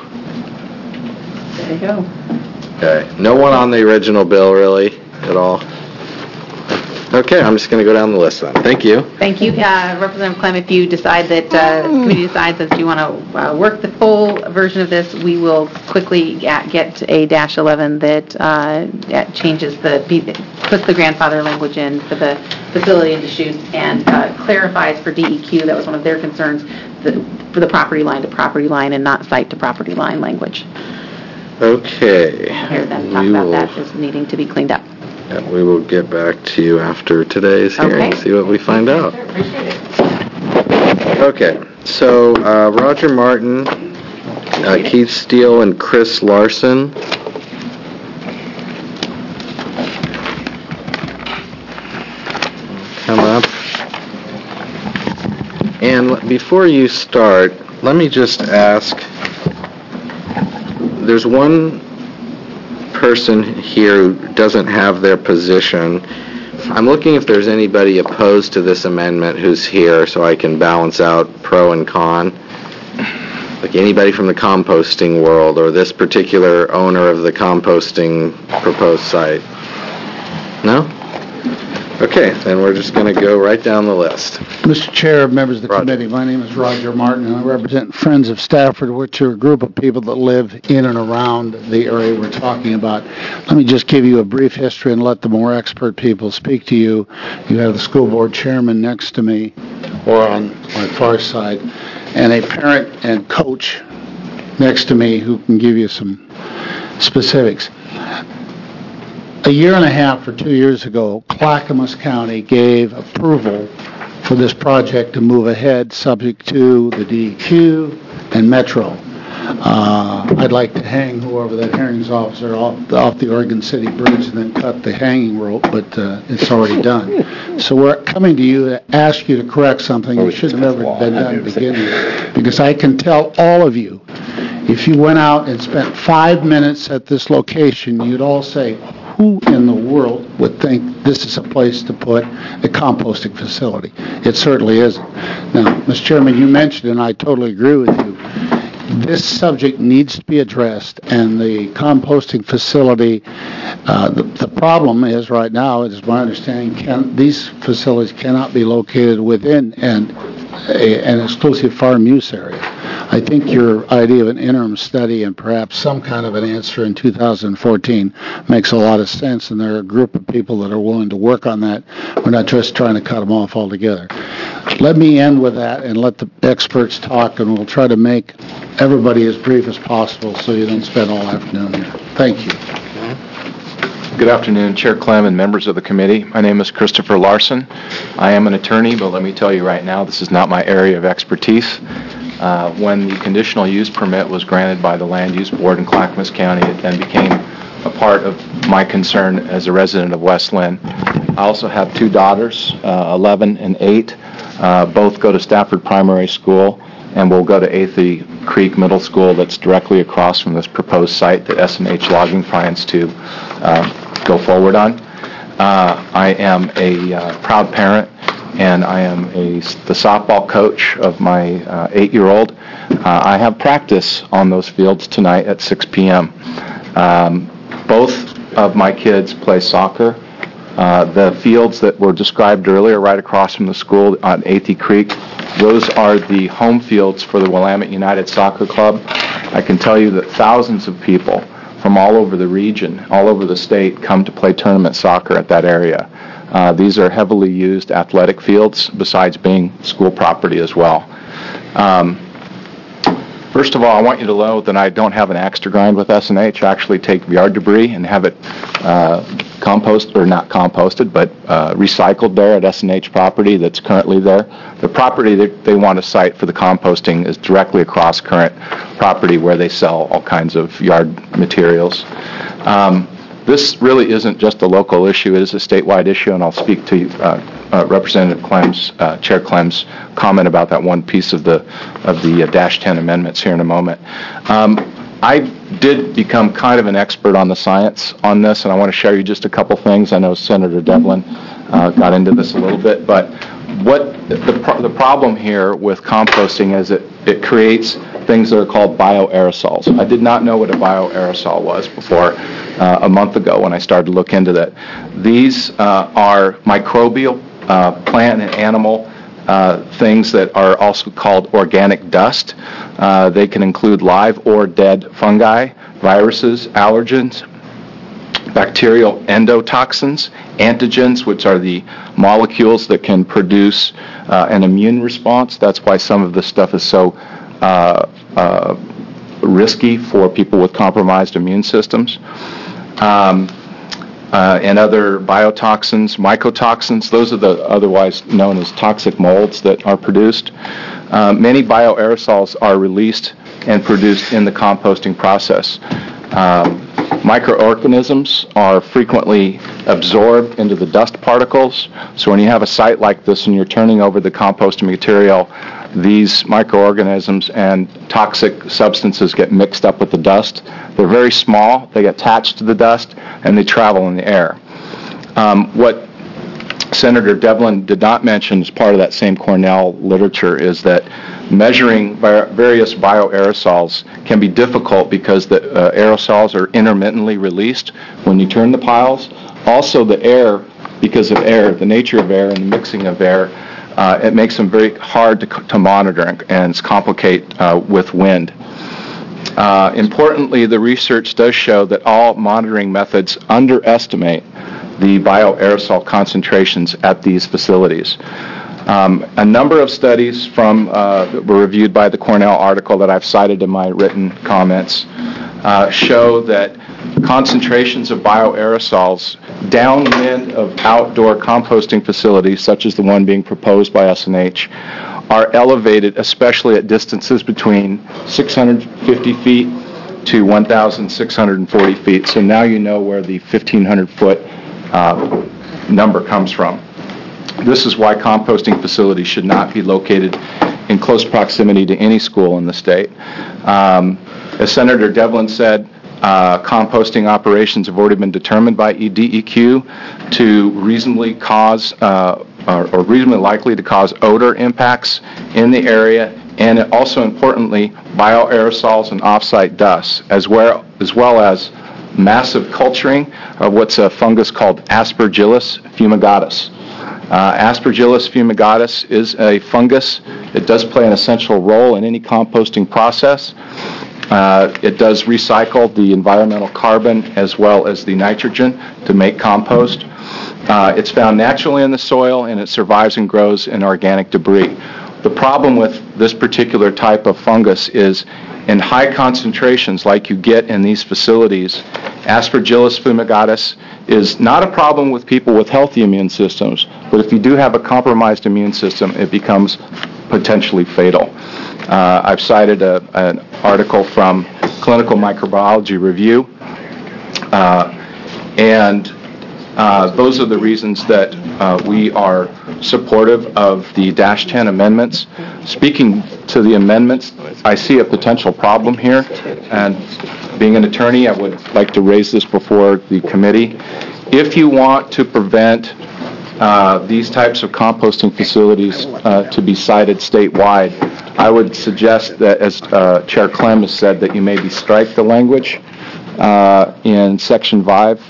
Speaker 13: There you go.
Speaker 1: Okay. No one on the original bill, really, at all? Okay, I'm just going to go down the list then. Thank you.
Speaker 13: Thank you. Representative Clem, if you decide that, the committee decides that you want to work the full version of this, we will quickly get a -11 that changes puts the grandfather language in for the facility in Deschutes and clarifies for DEQ, that was one of their concerns, for the property line to property line and not site to property line language.
Speaker 1: Okay.
Speaker 13: I hear them talk about that as needing to be cleaned up.
Speaker 1: Yeah, we will get back to you after today's hearing, see what we find out.
Speaker 13: Appreciate it.
Speaker 1: Okay, so Roger Martin, Keith Steele, and Chris Larson. Come up. And before you start, let me just ask, there's one person here who doesn't have their position. I'm looking if there's anybody opposed to this amendment who's here so I can balance out pro and con. Like anybody from the composting world or this particular owner of the composting proposed site. No? Okay, then we're just going to go right down the list.
Speaker 16: Mr. Chair, members of the committee, my name is Roger Martin, and I represent Friends of Stafford, which are a group of people that live in and around the area we're talking about. Let me just give you a brief history and let the more expert people speak to you. You have the school board chairman next to me, or on my far side, and a parent and coach next to me who can give you some specifics. A year and a half or 2 years ago, Clackamas County gave approval for this project to move ahead, subject to the DEQ and Metro. I'd like to hang whoever that hearings officer off the Oregon City Bridge and then cut the hanging rope, but it's already done. So we're coming to you to ask you to correct something that should have never been done to begin with. Because I can tell all of you, if you went out and spent 5 minutes at this location, you'd all say, who in the world would think this is a place to put a composting facility? It certainly isn't. Now, Mr. Chairman, you mentioned, and I totally agree with you, this subject needs to be addressed, and the composting facility, the problem is right now, is my understanding, these facilities cannot be located within an exclusive farm use area. I think your idea of an interim study and perhaps some kind of an answer in 2014 makes a lot of sense, and there are a group of people that are willing to work on that. We're not just trying to cut them off altogether. Let me end with that and let the experts talk, and we'll try to make everybody as brief as possible so you don't spend all afternoon here. Thank you.
Speaker 17: Good afternoon, Chair Clem and members of the committee. My name is Christopher Larson. I am an attorney, but let me tell you right now, this is not my area of expertise. When the conditional use permit was granted by the Land Use Board in Clackamas County, it then became a part of my concern as a resident of West Linn. I also have two daughters, 11 and 8. Both go to Stafford Primary School and will go to Athey Creek Middle School that's directly across from this proposed site that S&H Logging plans to go forward on. I am a proud parent, and I am the softball coach of my 8-year-old. I have practice on those fields tonight at 6 p.m. Both of my kids play soccer. The fields that were described earlier right across from the school on Athey Creek, those are the home fields for the Willamette United Soccer Club. I can tell you that thousands of people from all over the region, all over the state, come to play tournament soccer at that area. These are heavily used athletic fields besides being school property as well. First of all, I want you to know that I don't have an axe to grind with S&H. I actually take yard debris and have it recycled there at S&H property that's currently there. The property that they want to site for the composting is directly across current property where they sell all kinds of yard materials. This really isn't just a local issue, it is a statewide issue, and I'll speak to Representative Clem's, Chair Clem's comment about that one piece of the -10 amendments here in a moment. I did become kind of an expert on the science on this, and I want to share you just a couple things. I know Senator Devlin got into this a little bit, but what the problem here with composting is it creates things that are called bioaerosols. I did not know what a bioaerosol was before a month ago when I started to look into that. These are microbial plant and animal things that are also called organic dust. They can include live or dead fungi, viruses, allergens, bacterial endotoxins, antigens, which are the molecules that can produce an immune response. That's why some of this stuff is so risky for people with compromised immune systems. And other biotoxins, mycotoxins, those are the otherwise known as toxic molds that are produced. Many bioaerosols are released and produced in the composting process. Microorganisms are frequently absorbed into the dust particles. So when you have a site like this and you're turning over the composting material, these microorganisms and toxic substances get mixed up with the dust. They're very small, they get attached to the dust, and they travel in the air. What Senator Devlin did not mention as part of that same Cornell literature is that measuring various bioaerosols can be difficult because the aerosols are intermittently released when you turn the piles. Also the air, because of air, the nature of air and the mixing of air, it makes them very hard to monitor and complicate with wind. Importantly, the research does show that all monitoring methods underestimate the bioaerosol concentrations at these facilities. A number of studies that were reviewed by the Cornell article that I've cited in my written comments show that concentrations of bioaerosols downwind of outdoor composting facilities, such as the one being proposed by SNH, are elevated, especially at distances between 650 feet to 1,640 feet. So now you know where the 1,500-foot number comes from. This is why composting facilities should not be located in close proximity to any school in the state. As Senator Devlin said, composting operations have already been determined by DEQ to reasonably cause or reasonably likely to cause odor impacts in the area, and also importantly bioaerosols and off-site dust, as well as massive culturing of what's a fungus called Aspergillus fumigatus. Aspergillus fumigatus is a fungus. It does play an essential role in any composting process. It does recycle the environmental carbon as well as the nitrogen to make compost. It's found naturally in the soil, and it survives and grows in organic debris. The problem with this particular type of fungus is in high concentrations like you get in these facilities, Aspergillus fumigatus is not a problem with people with healthy immune systems, but if you do have a compromised immune system, it becomes potentially fatal. I've cited an article from Clinical Microbiology Review, and those are the reasons that we are supportive of the -10 amendments. Speaking to the amendments, I see a potential problem here, and being an attorney, I would like to raise this before the committee. If you want to prevent these types of composting facilities to be cited statewide, I would suggest that, as Chair Clem has said, that you maybe strike the language in Section 5,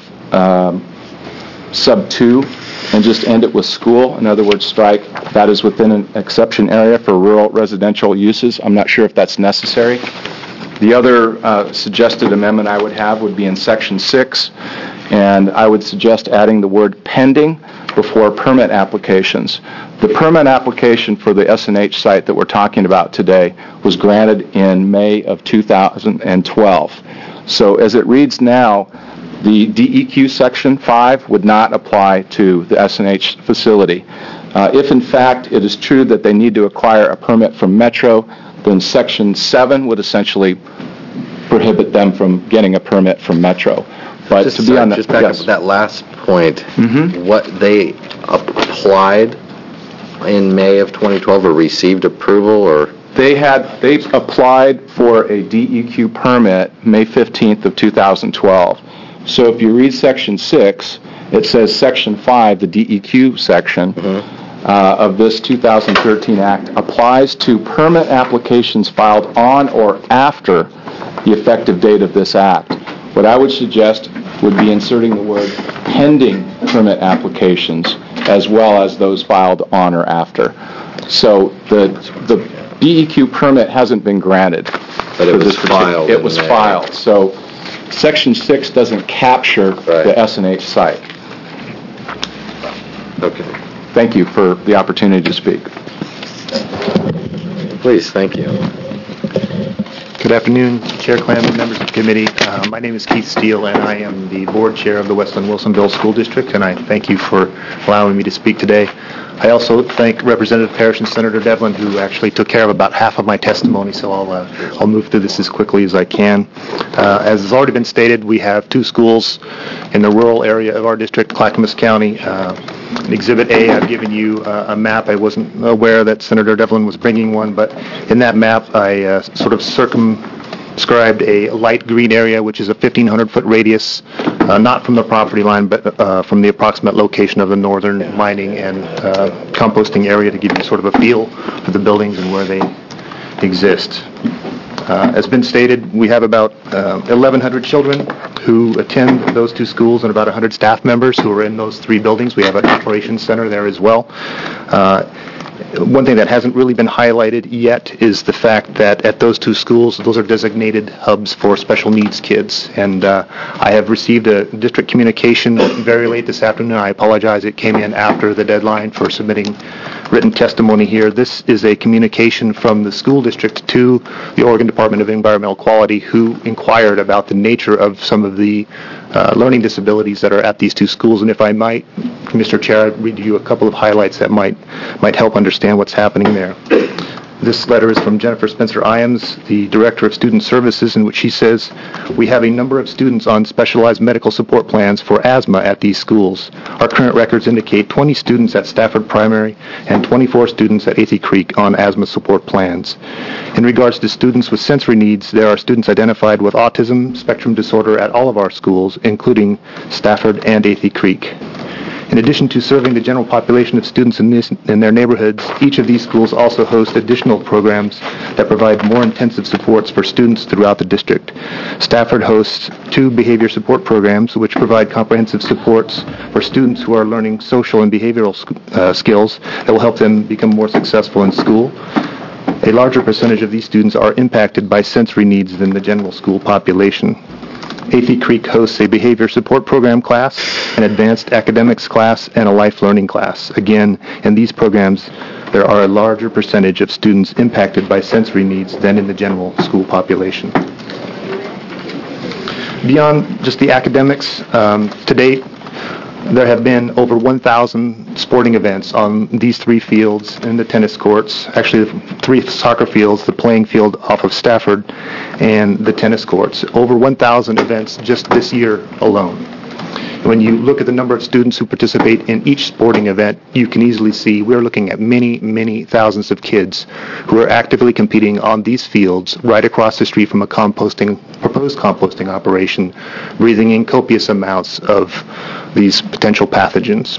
Speaker 17: Sub 2, and just end it with school. In other words, strike that is within an exception area for rural residential uses. I'm not sure if that's necessary. The other suggested amendment I would have would be in Section 6, and I would suggest adding the word pending before permit applications. The permit application for the SNH site that we're talking about today was granted in May of 2012. So as it reads now, the DEQ Section 5 would not apply to the SNH facility. If in fact it is true that they need to acquire a permit from Metro, then Section 7 would essentially prohibit them from getting a permit from Metro. But
Speaker 1: just
Speaker 17: to be on
Speaker 1: just back up to that last point, what they applied in May of 2012 or received approval, or
Speaker 17: they applied for a DEQ permit May 15th of 2012. So if you read Section 6, it says Section 5, the DEQ section, of this 2013 Act applies to permit applications filed on or after the effective date of this Act. What I would suggest would be inserting the word pending permit applications as well as those filed on or after. So the DEQ permit hasn't been granted.
Speaker 1: But it was filed.
Speaker 17: It was filed. So Section 6 doesn't capture the S&H site.
Speaker 1: Okay.
Speaker 17: Thank you for the opportunity to speak.
Speaker 1: Please, thank you.
Speaker 18: Good afternoon, Chair Clam and members of the committee. My name is Keith Steele, and I am the board chair of the Westland Wilsonville School District, and I thank you for allowing me to speak today. I also thank Representative Parrish and Senator Devlin, who actually took care of about half of my testimony, so I'll move through this as quickly as I can. As has already been stated, we have 2 schools in the rural area of our district, Clackamas County. In Exhibit A, I've given you a map. I wasn't aware that Senator Devlin was bringing one, but in that map, I sort of circumscribed a light green area, which is a 1,500-foot radius, not from the property line, but from the approximate location of the northern mining and composting area to give you sort of a feel for the buildings and where they exist. As been stated, we have about 1,100 children who attend those 2 schools and about 100 staff members who are in those 3 buildings. We have an operations center there as well. One thing that hasn't really been highlighted yet is the fact that at those 2 schools, those are designated hubs for special needs kids. And I have received a district communication very late this afternoon. I apologize, it came in after the deadline for submitting written testimony here. This is a communication from the school district to the Oregon Department of Environmental Quality, who inquired about the nature of some of the learning disabilities that are at these 2 schools. And if I might, Mr. Chair, I'd read you a couple of highlights that might help understand what's happening there. This letter is from Jennifer Spencer Iams, the Director of Student Services, in which she says, "We have a number of students on specialized medical support plans for asthma at these schools. Our current records indicate 20 students at Stafford Primary and 24 students at Athey Creek on asthma support plans. In regards to students with sensory needs, there are students identified with autism spectrum disorder at all of our schools, including Stafford and Athey Creek. In addition to serving the general population of students in their neighborhoods, each of these schools also host additional programs that provide more intensive supports for students throughout the district. Stafford hosts 2 behavior support programs which provide comprehensive supports for students who are learning social and behavioral skills that will help them become more successful in school. A larger percentage of these students are impacted by sensory needs than the general school population. Athey Creek hosts a behavior support program class, an advanced academics class, and a life learning class. Again, in these programs, there are a larger percentage of students impacted by sensory needs than in the general school population." Beyond just the academics, to date, there have been over 1,000 sporting events on these 3 fields and the tennis courts, actually 3 soccer fields, the playing field off of Stafford, and the tennis courts. Over 1,000 events just this year alone. When you look at the number of students who participate in each sporting event, you can easily see we're looking at many, many thousands of kids who are actively competing on these fields right across the street from a proposed composting operation, breathing in copious amounts of these potential pathogens.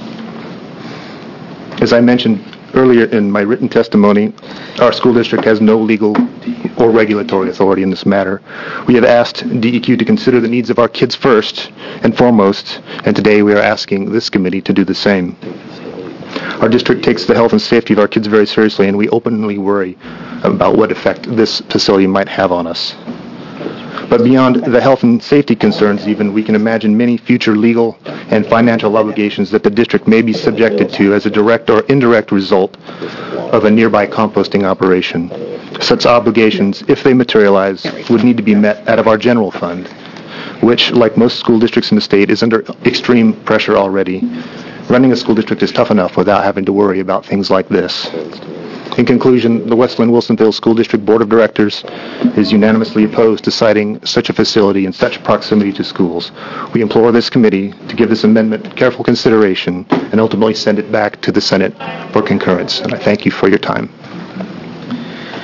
Speaker 18: As I mentioned earlier in my written testimony, our school district has no legal or regulatory authority in this matter. We have asked DEQ to consider the needs of our kids first and foremost, and today we are asking this committee to do the same. Our district takes the health and safety of our kids very seriously, and we openly worry about what effect this facility might have on us. But beyond the health and safety concerns even, we can imagine many future legal and financial obligations that the district may be subjected to as a direct or indirect result of a nearby composting operation. Such obligations, if they materialize, would need to be met out of our general fund, which, like most school districts in the state, is under extreme pressure already. Running a school district is tough enough without having to worry about things like this. In conclusion, the Westland Wilsonville School District Board of Directors is unanimously opposed to siting such a facility in such proximity to schools. We implore this committee to give this amendment careful consideration and ultimately send it back to the Senate for concurrence. And I thank you for your time.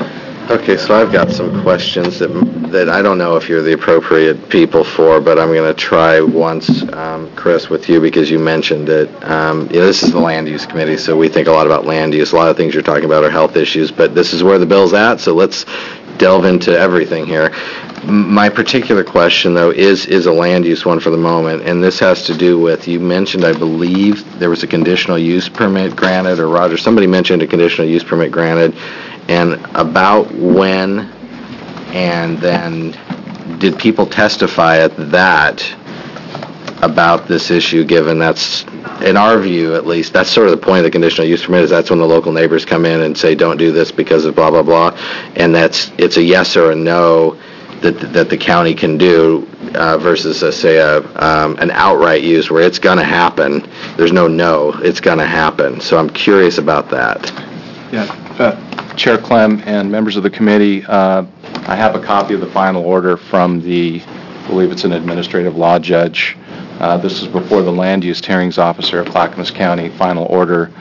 Speaker 1: Okay, so I've got some questions that I don't know if you're the appropriate people for, but I'm going to try once, Chris, with you because you mentioned it. This is the Land Use Committee, so we think a lot about land use. A lot of things you're talking about are health issues, but this is where the bill's at, so let's delve into everything here. My particular question, though, is a land use one for the moment, and this has to do with, you mentioned, I believe, there was a conditional use permit granted, or Roger, somebody mentioned a conditional use permit granted, and about when, and then did people testify at that about this issue, given that's, in our view at least, that's sort of the point of the conditional use permit, is that's when the local neighbors come in and say, don't do this because of blah, blah, blah, and it's a yes or a no that the county can do versus, an outright use where it's going to happen. There's no, it's going to happen. So I'm curious about that.
Speaker 17: Yeah. Chair Clem and members of the committee, I have a copy of the final order from I believe it's an administrative law judge. This is before the land use hearings officer of Clackamas County, final order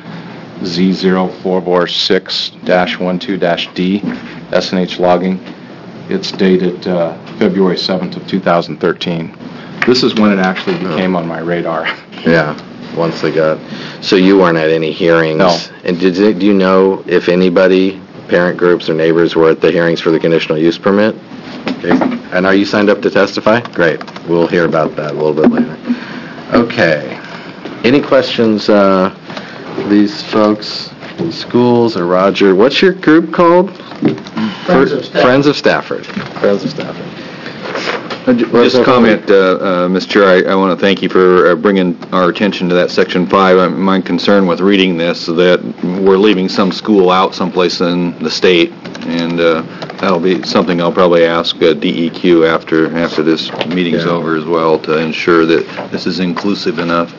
Speaker 17: Z0446-12-D, S&H logging. It's dated February 7th of 2013. This is when it actually became on my radar.
Speaker 1: Yeah, once they got... So you weren't at any hearings?
Speaker 17: No.
Speaker 1: And do you know if anybody, parent groups or neighbors, were at the hearings for the conditional use permit? Okay. And are you signed up to testify? Great. We'll hear about that a little bit later. Okay. Any questions, these folks, schools, or Roger? What's your group called?
Speaker 16: Friends of Stafford.
Speaker 1: Friends of Stafford. Friends of Stafford.
Speaker 7: Just a comment, Mr. Chair, I want to thank you for bringing our attention to that Section 5. My concern with reading this is that we're leaving some school out someplace in the state, and that'll be something I'll probably ask DEQ after this meeting's over as well, to ensure that this is inclusive enough.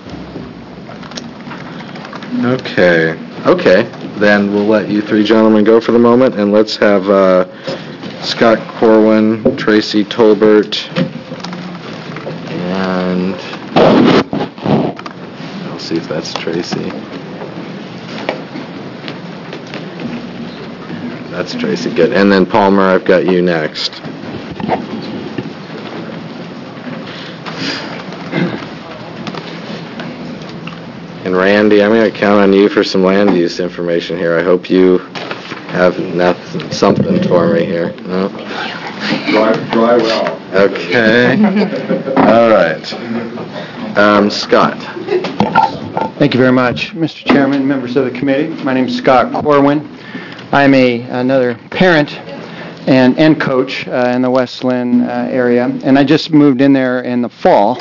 Speaker 1: Okay. Then we'll let you three gentlemen go for the moment, and let's have Scott Corwin, Tracy Tolbert, and I'll see if that's Tracy. That's Tracy, good. And then Palmer, I've got you next. And Randy, I'm going to count on you for some land use information here. I hope you have something for me here. No?
Speaker 9: Dry well.
Speaker 1: Okay. All right. Scott.
Speaker 19: Thank you very much, Mr. Chairman, members of the committee. My name is Scott Corwin. I'm another parent and coach in the West Linn area, and I just moved in there in the fall.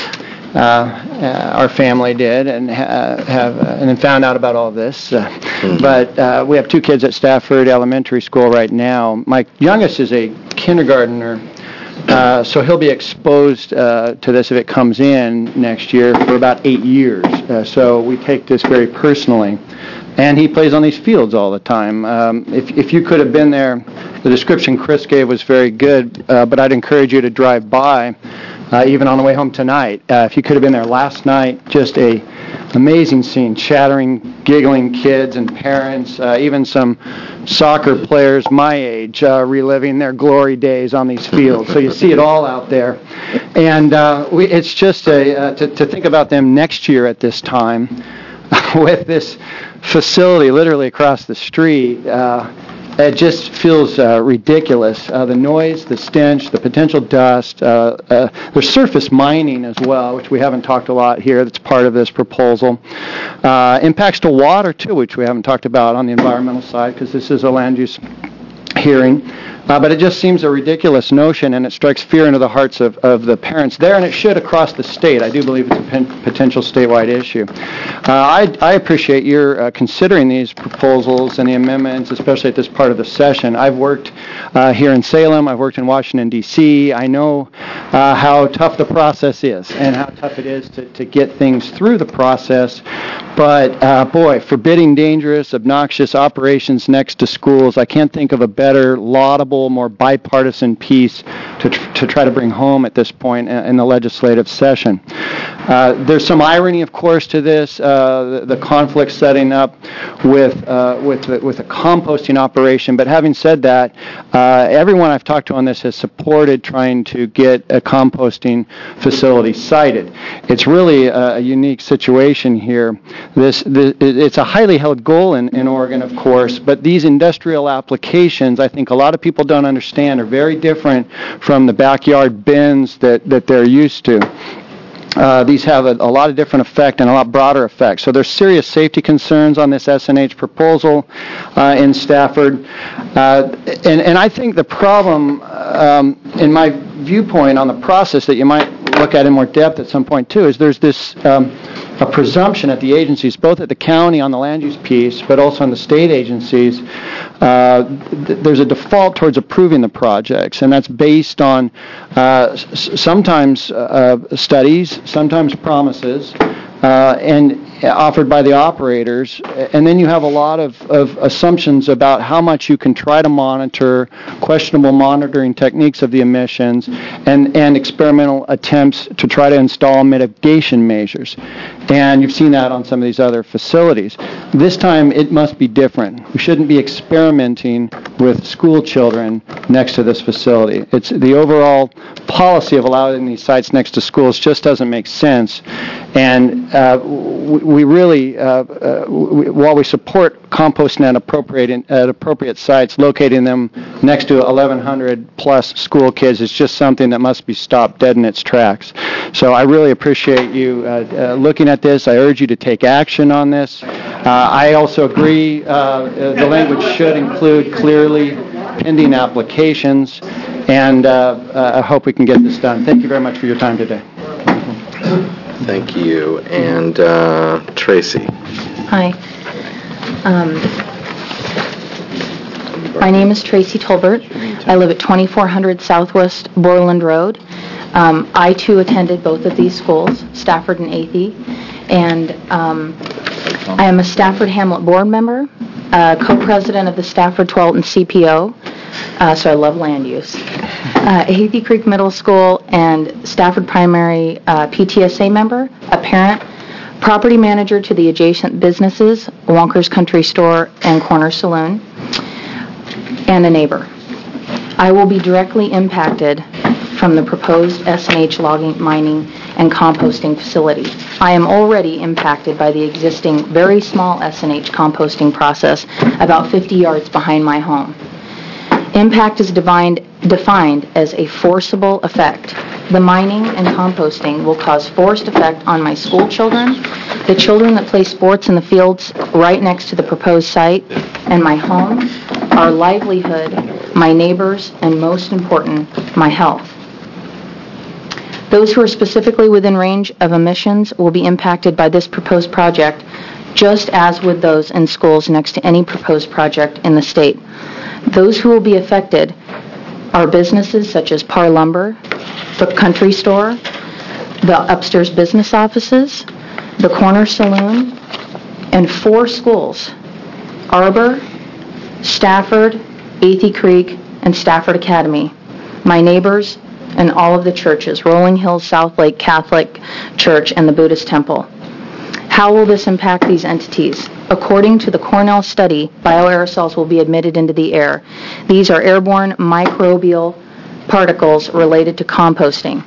Speaker 19: Our family did, and then found out about all this. But we have two kids at Stafford Elementary School right now. My youngest is a kindergartner, so he'll be exposed to this if it comes in next year for about 8 years. So we take this very personally. And he plays on these fields all the time. If you could have been there, the description Chris gave was very good, but I'd encourage you to drive by. Even on the way home tonight. If you could have been there last night, just a amazing scene, chattering, giggling kids and parents, even some soccer players my age reliving their glory days on these fields. So you see it all out there. And it's just to think about them next year at this time with this facility literally across the street. It just feels ridiculous. The noise, the stench, the potential dust. There's surface mining as well, which we haven't talked a lot here. That's part of this proposal. Impacts to water, too, which we haven't talked about on the environmental side, because this is a land use hearing. But it just seems a ridiculous notion, and it strikes fear into the hearts of the parents there, and it should across the state. I do believe it's a potential statewide issue. I appreciate your considering these proposals and the amendments, especially at this part of the session. I've worked here in Salem. I've worked in Washington, D.C. I know how tough the process is and how tough it is to get things through the process. But, boy, forbidding dangerous, obnoxious operations next to schools, I can't think of a better laudable amicable, more bipartisan piece to try to bring home at this point in the legislative session. There's some irony, of course, to this, the conflict setting up with a composting operation. But having said that, everyone I've talked to on this has supported trying to get a composting facility sited. It's really a unique situation here. It's a highly held goal in Oregon, of course, but these industrial applications, I think a lot of people don't understand, are very different from the backyard bins that they're used to. These have a lot of different effect and a lot broader effect. So there's serious safety concerns on this SNH proposal in Stafford. And I think the problem, in my viewpoint on the process that you might look at in more depth at some point too, is there's this a presumption at the agencies, both at the county on the land use piece, but also in the state agencies. There's a default towards approving the projects, and that's based on sometimes studies, sometimes promises, and offered by the operators, and then you have a lot of assumptions about how much you can try to monitor, questionable monitoring techniques of the emissions, and experimental attempts to try to install mitigation measures. And you've seen that on some of these other facilities. This time it must be different. We shouldn't be experimenting with school children next to this facility. It's the overall policy of allowing these sites next to schools just doesn't make sense. And we really, while we support composting at appropriate sites, locating them next to 1,100 plus school kids is just something that must be stopped dead in its tracks. So I really appreciate you looking at this. I urge you to take action on this. I also agree the language should include clearly pending applications, and I hope we can get this done. Thank you very much for your time today.
Speaker 1: Thank you. And Tracy.
Speaker 20: Hi. My name is Tracy Tolbert. I live at 2400 Southwest Borland Road. I, too, attended both of these schools, Stafford and Athey. And I am a Stafford Hamlet board member, co-president of the Stafford Tualatin CPO, so I love land use. Athey Creek Middle School and Stafford Primary PTSA member, a parent, property manager to the adjacent businesses, Wonker's Country Store and Corner Saloon, and a neighbor. I will be directly impacted from the proposed SNH logging, mining, and composting facility. I am already impacted by the existing very small SNH composting process about 50 yards behind my home. Impact is defined as a forcible effect. The mining and composting will cause forced effect on my school children, the children that play sports in the fields right next to the proposed site, and my home, our livelihood, my neighbors, and most important, my health. Those who are specifically within range of emissions will be impacted by this proposed project, just as would those in schools next to any proposed project in the state. Those who will be affected are businesses such as Par Lumber, the Country Store, the upstairs business offices, the Corner Saloon, and 4 schools, Arbor, Stafford, Athey Creek, and Stafford Academy, my neighbors, and all of the churches, Rolling Hills South Lake Catholic Church and the Buddhist Temple. How will this impact these entities? According to the Cornell study, bioaerosols will be emitted into the air. These are airborne microbial particles related to composting.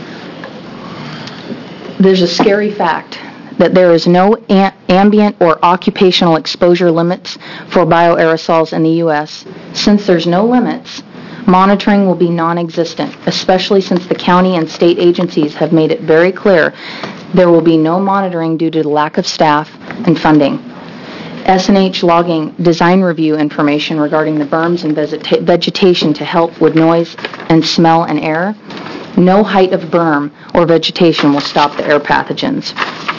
Speaker 20: There's a scary fact that there is no ambient or occupational exposure limits for bioaerosols in the U.S. Since there's no limits, monitoring will be non-existent, especially since the county and state agencies have made it very clear there will be no monitoring due to the lack of staff and funding. SNH logging design review information regarding the berms and vegetation to help with noise and smell and air. No height of berm or vegetation will stop the air pathogens.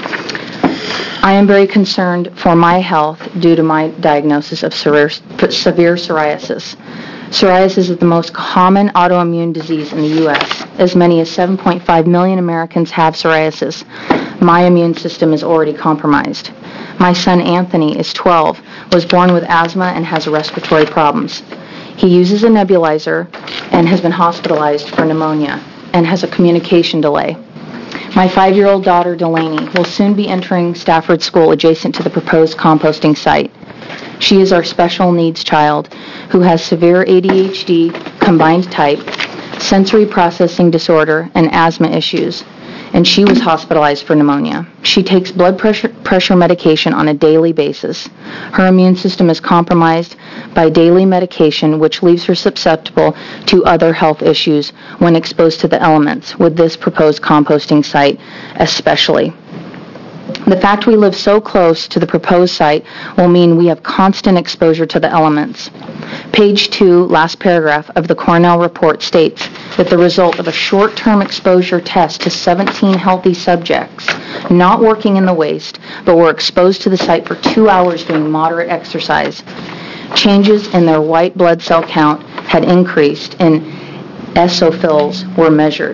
Speaker 20: I am very concerned for my health due to my diagnosis of severe psoriasis. Psoriasis is the most common autoimmune disease in the U.S. As many as 7.5 million Americans have psoriasis. My immune system is already compromised. My son Anthony is 12, was born with asthma and has respiratory problems. He uses a nebulizer and has been hospitalized for pneumonia and has a communication delay. My 5-year-old daughter, Delaney, will soon be entering Stafford School adjacent to the proposed composting site. She is our special needs child who has severe ADHD, combined type, sensory processing disorder, and asthma issues, and she was hospitalized for pneumonia. She takes blood pressure medication on a daily basis. Her immune system is compromised by daily medication, which leaves her susceptible to other health issues when exposed to the elements, with this proposed composting site especially. The fact we live so close to the proposed site will mean we have constant exposure to the elements. Page 2, last paragraph of the Cornell report states that the result of a short-term exposure test to 17 healthy subjects not working in the waste but were exposed to the site for 2 hours doing moderate exercise, changes in their white blood cell count had increased and eosinophils were measured.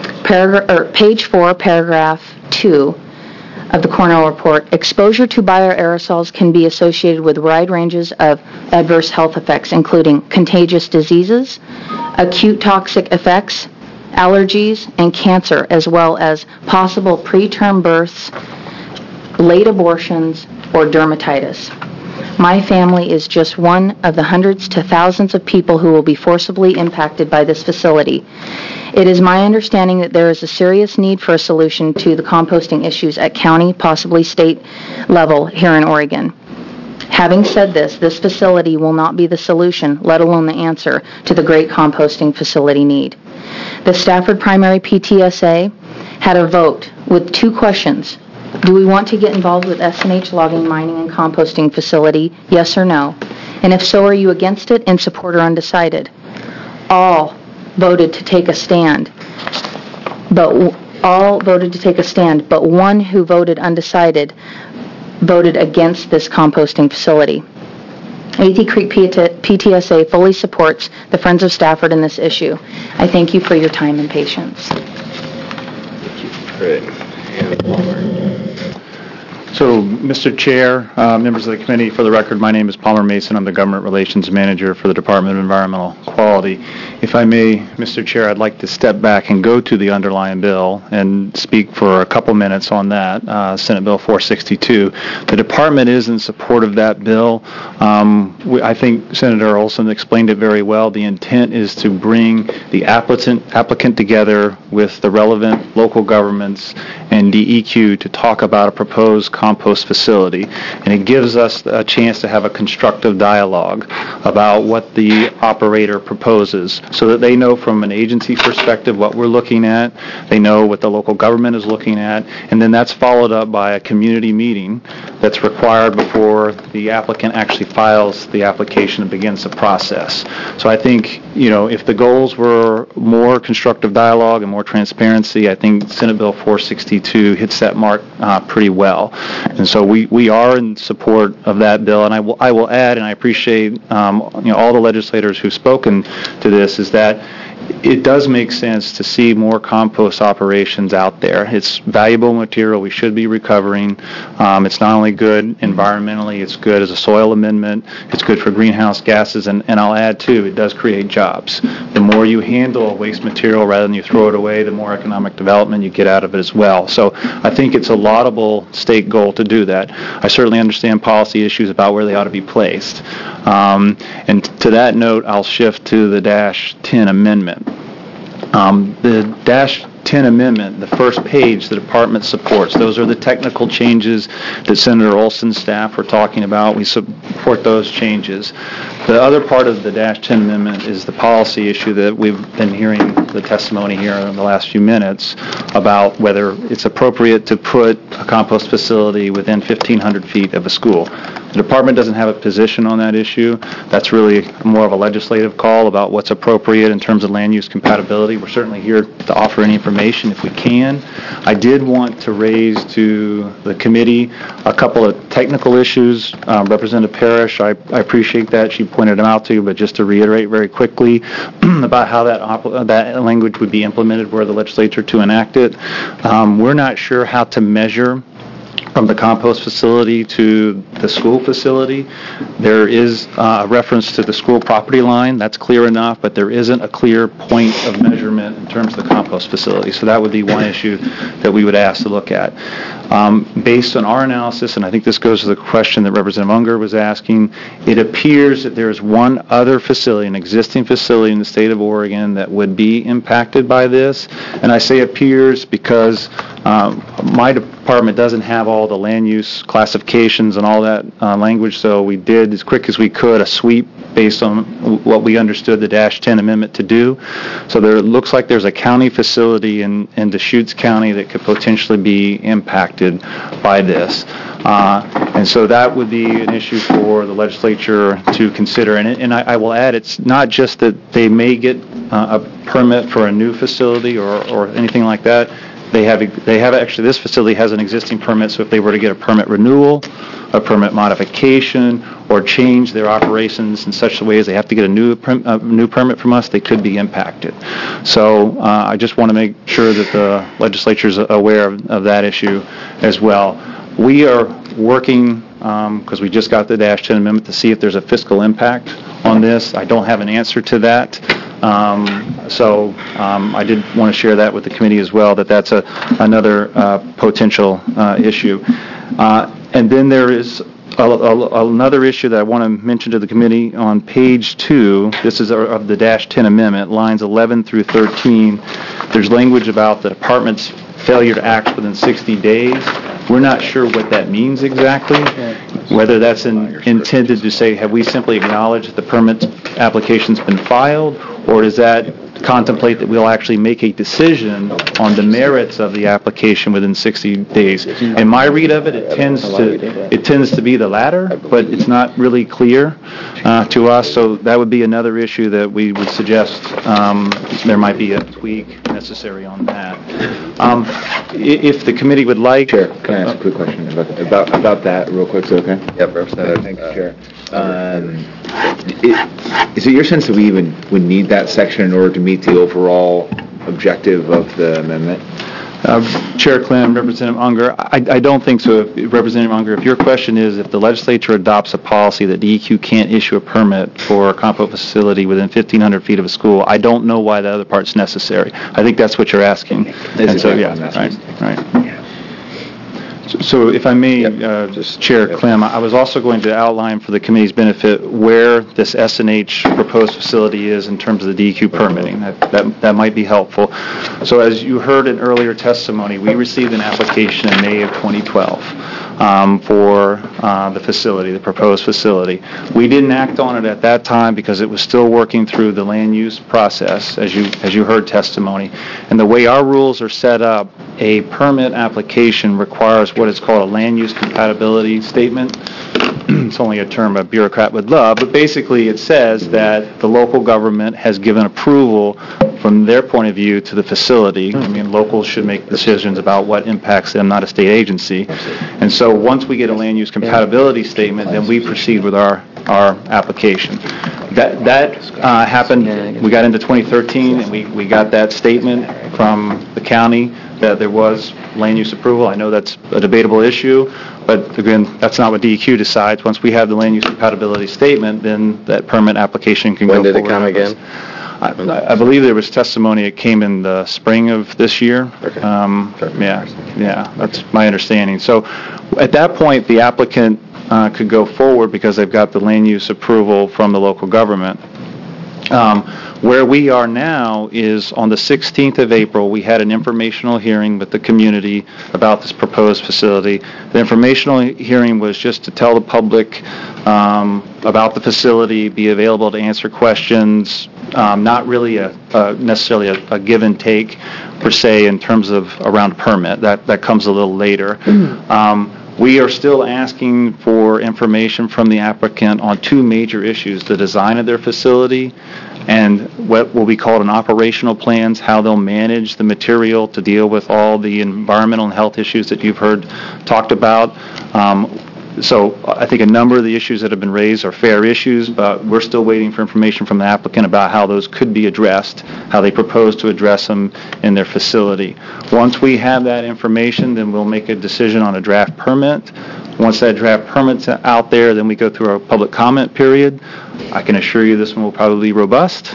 Speaker 20: Page 4, paragraph 2 of the Cornell report, exposure to bioaerosols can be associated with wide ranges of adverse health effects, including contagious diseases, acute toxic effects, allergies, and cancer, as well as possible preterm births, late abortions, or dermatitis. My family is just one of the hundreds to thousands of people who will be forcibly impacted by this facility. It is my understanding that there is a serious need for a solution to the composting issues at county, possibly state level here in Oregon. Having said this, this facility will not be the solution, let alone the answer, to the great composting facility need. The Stafford Primary PTSA had a vote with 2 questions. Do we want to get involved with S&H logging, mining, and composting facility, yes or no? And if so, are you against it, in support, or undecided? All voted to take a stand, but one who voted undecided voted against this composting facility. Athey Creek PTSA fully supports the Friends of Stafford in this issue. I thank you for your time and patience.
Speaker 7: Great.
Speaker 18: So, Mr. Chair, members of the committee, for the record, my name is Palmer Mason. I'm the Government Relations Manager for the Department of Environmental Quality. If I may, Mr. Chair, I'd like to step back and go to the underlying bill and speak for a couple minutes on that, Senate Bill 462. The department is in support of that bill. I think Senator Olson explained it very well. The intent is to bring the applicant together with the relevant local governments and DEQ to talk about a proposed compost facility. And it gives us a chance to have a constructive dialogue about what the operator proposes so that they know from an agency perspective what we're looking at, they know what the local government is looking at, and then that's followed up by a community meeting that's required before the applicant actually files the application and begins the process. So I think, if the goals were more constructive dialogue and more transparency, I think Senate Bill 462 hits that mark pretty well. And so we are in support of that bill, and I will add, and I appreciate all the legislators who've spoken to this, is that it does make sense to see more compost operations out there. It's valuable material we should be recovering. It's not only good environmentally, it's good as a soil amendment, it's good for greenhouse gases, and I'll add too, it does create jobs. The more you handle waste material rather than you throw it away, the more economic development you get out of it as well. So I think it's a laudable state goal to do that. I certainly understand policy issues about where they ought to be placed. And to that note, I'll shift to the -10 amendment. The -10 amendment, the first page, the department supports. Those are the technical changes that Senator Olson's staff were talking about. We support those changes. The other part of the -10 amendment is the policy issue that we've been hearing the testimony here in the last few minutes about whether it's appropriate to put a compost facility within 1,500 feet of a school. The department doesn't have a position on that issue. That's really more of a legislative call about what's appropriate in terms of land use compatibility. We're certainly here to offer any information if we can. I did want to raise to the committee a couple of technical issues. Representative Parrish, I appreciate that. She pointed them out to you, but just to reiterate very quickly about how that language would be implemented were the legislature to enact it. We're not sure how to measure
Speaker 14: from the compost facility to the school facility. There is a reference to the school property line. That's clear enough, but there isn't a clear point of measurement in terms of the compost facility. So that would be one issue that we would ask to look at. Based on our analysis, and I think this goes to the question that Representative Unger was asking, it appears that there is one other facility, an existing facility in the state of Oregon that would be impacted by this. And I say appears because my department doesn't have all the land use classifications and all that language, so we did, as quick as we could, a sweep based on what we understood the Dash-10 amendment to do. So there looks like there's a county facility in Deschutes County that could potentially be impacted by this. And so that would be an issue for the legislature to consider. And I will add, it's not just that they may get a permit for a new facility or anything like that. They have actually, this facility has an existing permit, so if they were to get a permit renewal, a permit modification, or change their operations in such a way as they have to get a new permit from us, they could be impacted. So I just want to make sure that the legislature is aware of that issue as well. We are working, because we just got the Dash-10 amendment, to see if there's a fiscal impact on this. I don't have an answer to that. So I did want to share that with the committee as well, that's another potential issue. And then there is another issue that I want to mention to the committee on page 2. This is of the Dash-10 amendment, lines 11 through 13. There's language about the department's failure to act within 60 days. We're not sure what that means exactly, whether that's intended to say, have we simply acknowledged that the permit application's been filed, or does that contemplate that we'll actually make a decision on the merits of the application within 60 days? In my read of it, it tends to be the latter, but it's not really clear to us. So that would be another issue that we would suggest there might be a tweak necessary on that. If the committee would like...
Speaker 15: Chair, can I ask a quick question about that real quick? Is it okay?
Speaker 1: Yep, Representative.
Speaker 15: Thank you, Chair. Is it your sense that we even would need that section in order to meet the overall objective of the amendment?
Speaker 14: Chair Clem, Representative Unger, I don't think so. Representative Unger, if your question is if the legislature adopts a policy that DEQ can't issue a permit for a compost facility within 1,500 feet of a school, I don't know why the other part's necessary. I think that's what you're asking. And so, yeah, right. So if I may, Chair Clem, I was also going to outline for the committee's benefit where this S&H proposed facility is in terms of the DEQ permitting. That might be helpful. So as you heard in earlier testimony, we received an application in May of 2012 for the facility, the proposed facility. We didn't act on it at that time because it was still working through the land use process, as you heard testimony. And the way our rules are set up, a permit application requires what is called a land use compatibility statement. It's only a term a bureaucrat would love, but basically it says that the local government has given approval from their point of view to the facility. I mean, locals should make decisions about what impacts them, not a state agency. And so once we get a land use compatibility statement, then we proceed with our application. That happened, we got into 2013, and we got that statement from the county that there was land use approval. I know that's a debatable issue, but again, that's not what DEQ decides. Once we have the land use compatibility statement, then that permit application can go forward.
Speaker 1: When did it come again?
Speaker 14: I believe there was testimony. It came in the spring of this year.
Speaker 1: Okay.
Speaker 14: Yeah, that's my understanding. So at that point, the applicant could go forward because they've got the land use approval from the local government. Where we are now is on the 16th of April, we had an informational hearing with the community about this proposed facility. The informational hearing was just to tell the public about the facility, be available to answer questions, not really necessarily a give and take per se in terms of around permit. That comes a little later. We are still asking for information from the applicant on two major issues: the design of their facility and what will be called an operational plans, how they'll manage the material to deal with all the environmental and health issues that you've heard talked about.
Speaker 18: So I think a number of the issues that have been raised are fair issues, but we're still waiting for information from the applicant about how those could be addressed, how they propose to address them in their facility. Once we have that information, then we'll make a decision on a draft permit. Once that draft permit's out there, then we go through our public comment period. I can assure you this one will probably be robust.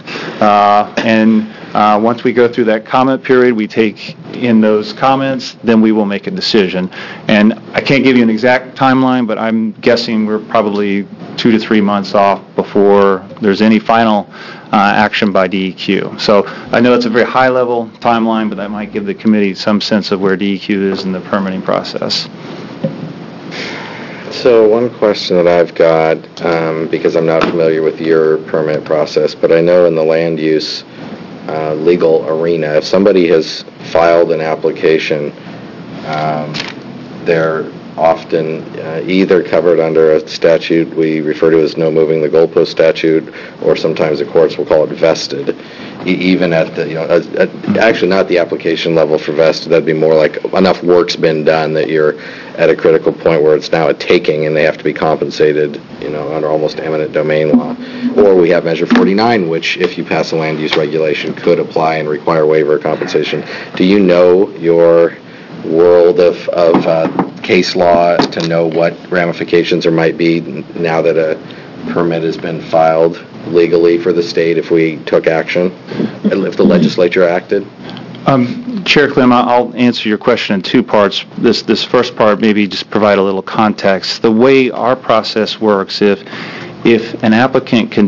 Speaker 18: Once we go through that comment period, we take in those comments, then we will make a decision. And I can't give you an exact timeline, but I'm guessing we're probably 2 to 3 months off before there's any final action by DEQ. So I know it's a very high-level timeline, but that might give the committee some sense of where DEQ is in the permitting process.
Speaker 1: So one question that I've got, because I'm not familiar with your permit process, but I know in the land use legal arena, if somebody has filed an application, they're often either covered under a statute we refer to as no moving the goalpost statute, or sometimes the courts will call it vested. Even at the, actually not the application level for vested, that'd be more like enough work's been done that you're at a critical point where it's now a taking and they have to be compensated, under almost eminent domain law. Or we have Measure 49, which if you pass a land use regulation could apply and require waiver of compensation. Do you know your world of case law to know what ramifications there might be now that a permit has been filed legally for the state if we took action, if the legislature acted?
Speaker 18: Chair Clem, I'll answer your question in two parts. This first part, maybe just provide a little context. The way our process works, if an applicant can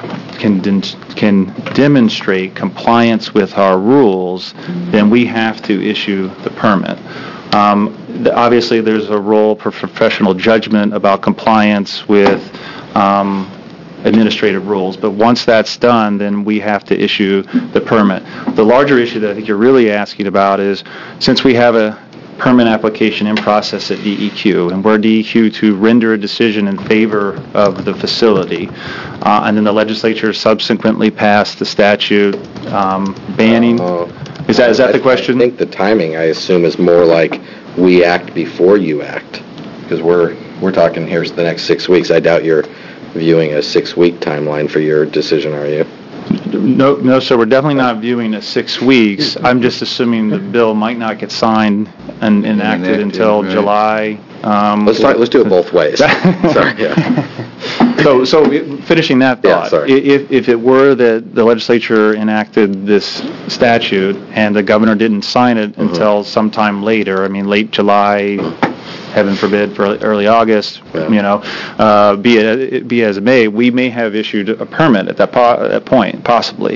Speaker 18: demonstrate compliance with our rules, then we have to issue the permit. Obviously, there's a role for professional judgment about compliance with administrative rules, but once that's done, then we have to issue the permit. The larger issue that I think you're really asking about is, since we have a permit application in process at DEQ, and we're DEQ to render a decision in favor of the facility, and then the legislature subsequently passed the statute banning. Is that the question?
Speaker 1: I think the timing, I assume, is more like we act before you act, because we're talking here's the next 6 weeks. I doubt you're viewing a 6-week timeline for your decision, are you?
Speaker 18: No, sir. We're definitely not viewing it 6 weeks. I'm just assuming the bill might not get signed and enacted until July.
Speaker 1: Let's do it both ways. Sorry. Yeah.
Speaker 18: So finishing that thought, if it were that the legislature enacted this statute and the governor didn't sign it until sometime later, late July, heaven forbid, for early August, be as it may, we may have issued a permit at that point, possibly.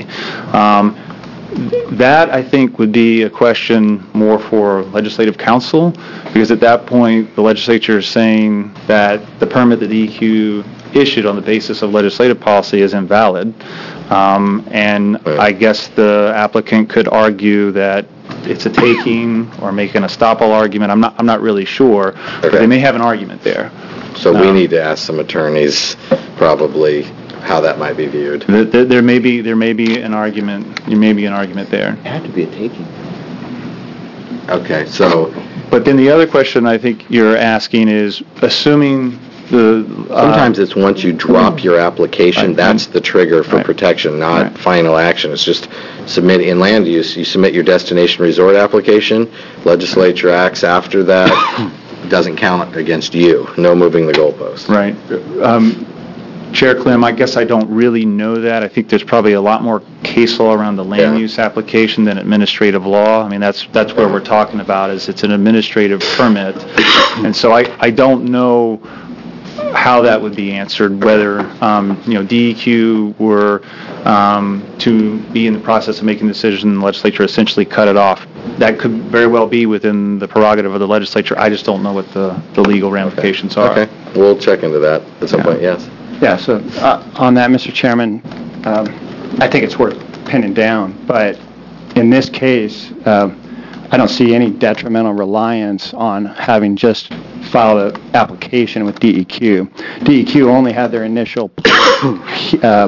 Speaker 18: That, I think, would be a question more for legislative council, because at that point, the legislature is saying that the permit that the DEQ issued on the basis of legislative policy is invalid. And I guess the applicant could argue that it's a taking or make an estoppel argument. I'm not really sure, but they may have an argument there.
Speaker 1: So we need to ask some attorneys probably how that might be viewed.
Speaker 18: There may be an argument. There may be an argument there.
Speaker 15: It had to be a taking.
Speaker 1: Okay, so.
Speaker 18: But then the other question I think you're asking is, assuming
Speaker 1: sometimes it's once you drop your application, that's the trigger for protection, not final action. It's just submit in land use. You submit your destination resort application. Legislature acts after that. Doesn't count against you. No moving the goalpost.
Speaker 18: Right. Chair Clem, I guess I don't really know that. I think there's probably a lot more case law around the land use application than administrative law. That's where we're talking about, is it's an administrative permit. And so I don't know how that would be answered, whether DEQ were to be in the process of making a decision and the legislature essentially cut it off. That could very well be within the prerogative of the legislature. I just don't know what the legal ramifications are.
Speaker 1: Okay, we'll check into that at some point, yes.
Speaker 19: Yeah, so on that, Mr. Chairman, I think it's worth pinning down, but in this case, I don't see any detrimental reliance on having just filed an application with DEQ. DEQ only had their initial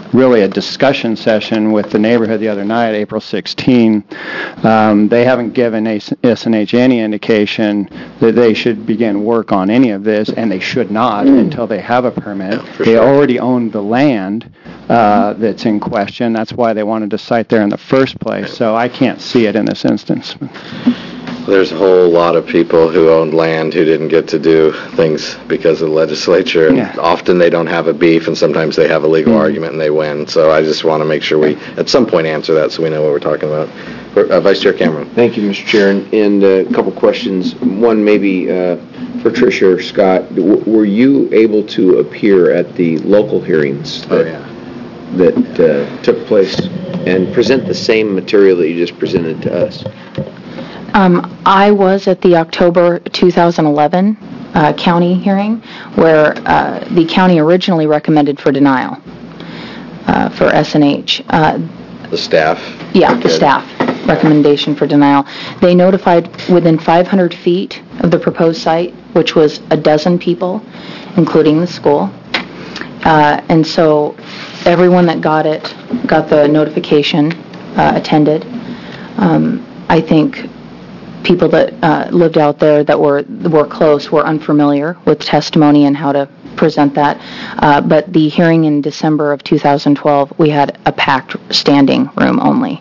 Speaker 19: really a discussion session with the neighborhood the other night, April 16. They haven't given SNH any indication that they should begin work on any of this, and they should not until they have a permit. They already own the land that's in question. That's why they wanted to site there in the first place. So I can't see it in this instance.
Speaker 1: There's a whole lot of people who owned land who didn't get to do things because of the legislature, and often they don't have a beef, and sometimes they have a legal argument and they win. So I just want to make sure we, at some point, answer that so we know what we're talking about. Vice Chair Cameron.
Speaker 8: Thank you, Mr. Chair. And a couple questions. One maybe for Tricia or Scott. Were you able to appear at the local hearings that took place and present the same material that you just presented to us?
Speaker 20: I was at the October 2011 county hearing where the county originally recommended for denial for SNH.
Speaker 1: The staff?
Speaker 20: Yeah, the staff recommendation for denial. They notified within 500 feet of the proposed site, which was a dozen people, including the school. And so everyone that got the notification, attended. I think people that lived out there that were close were unfamiliar with testimony and how to present that. But the hearing in December of 2012, we had a packed standing room only.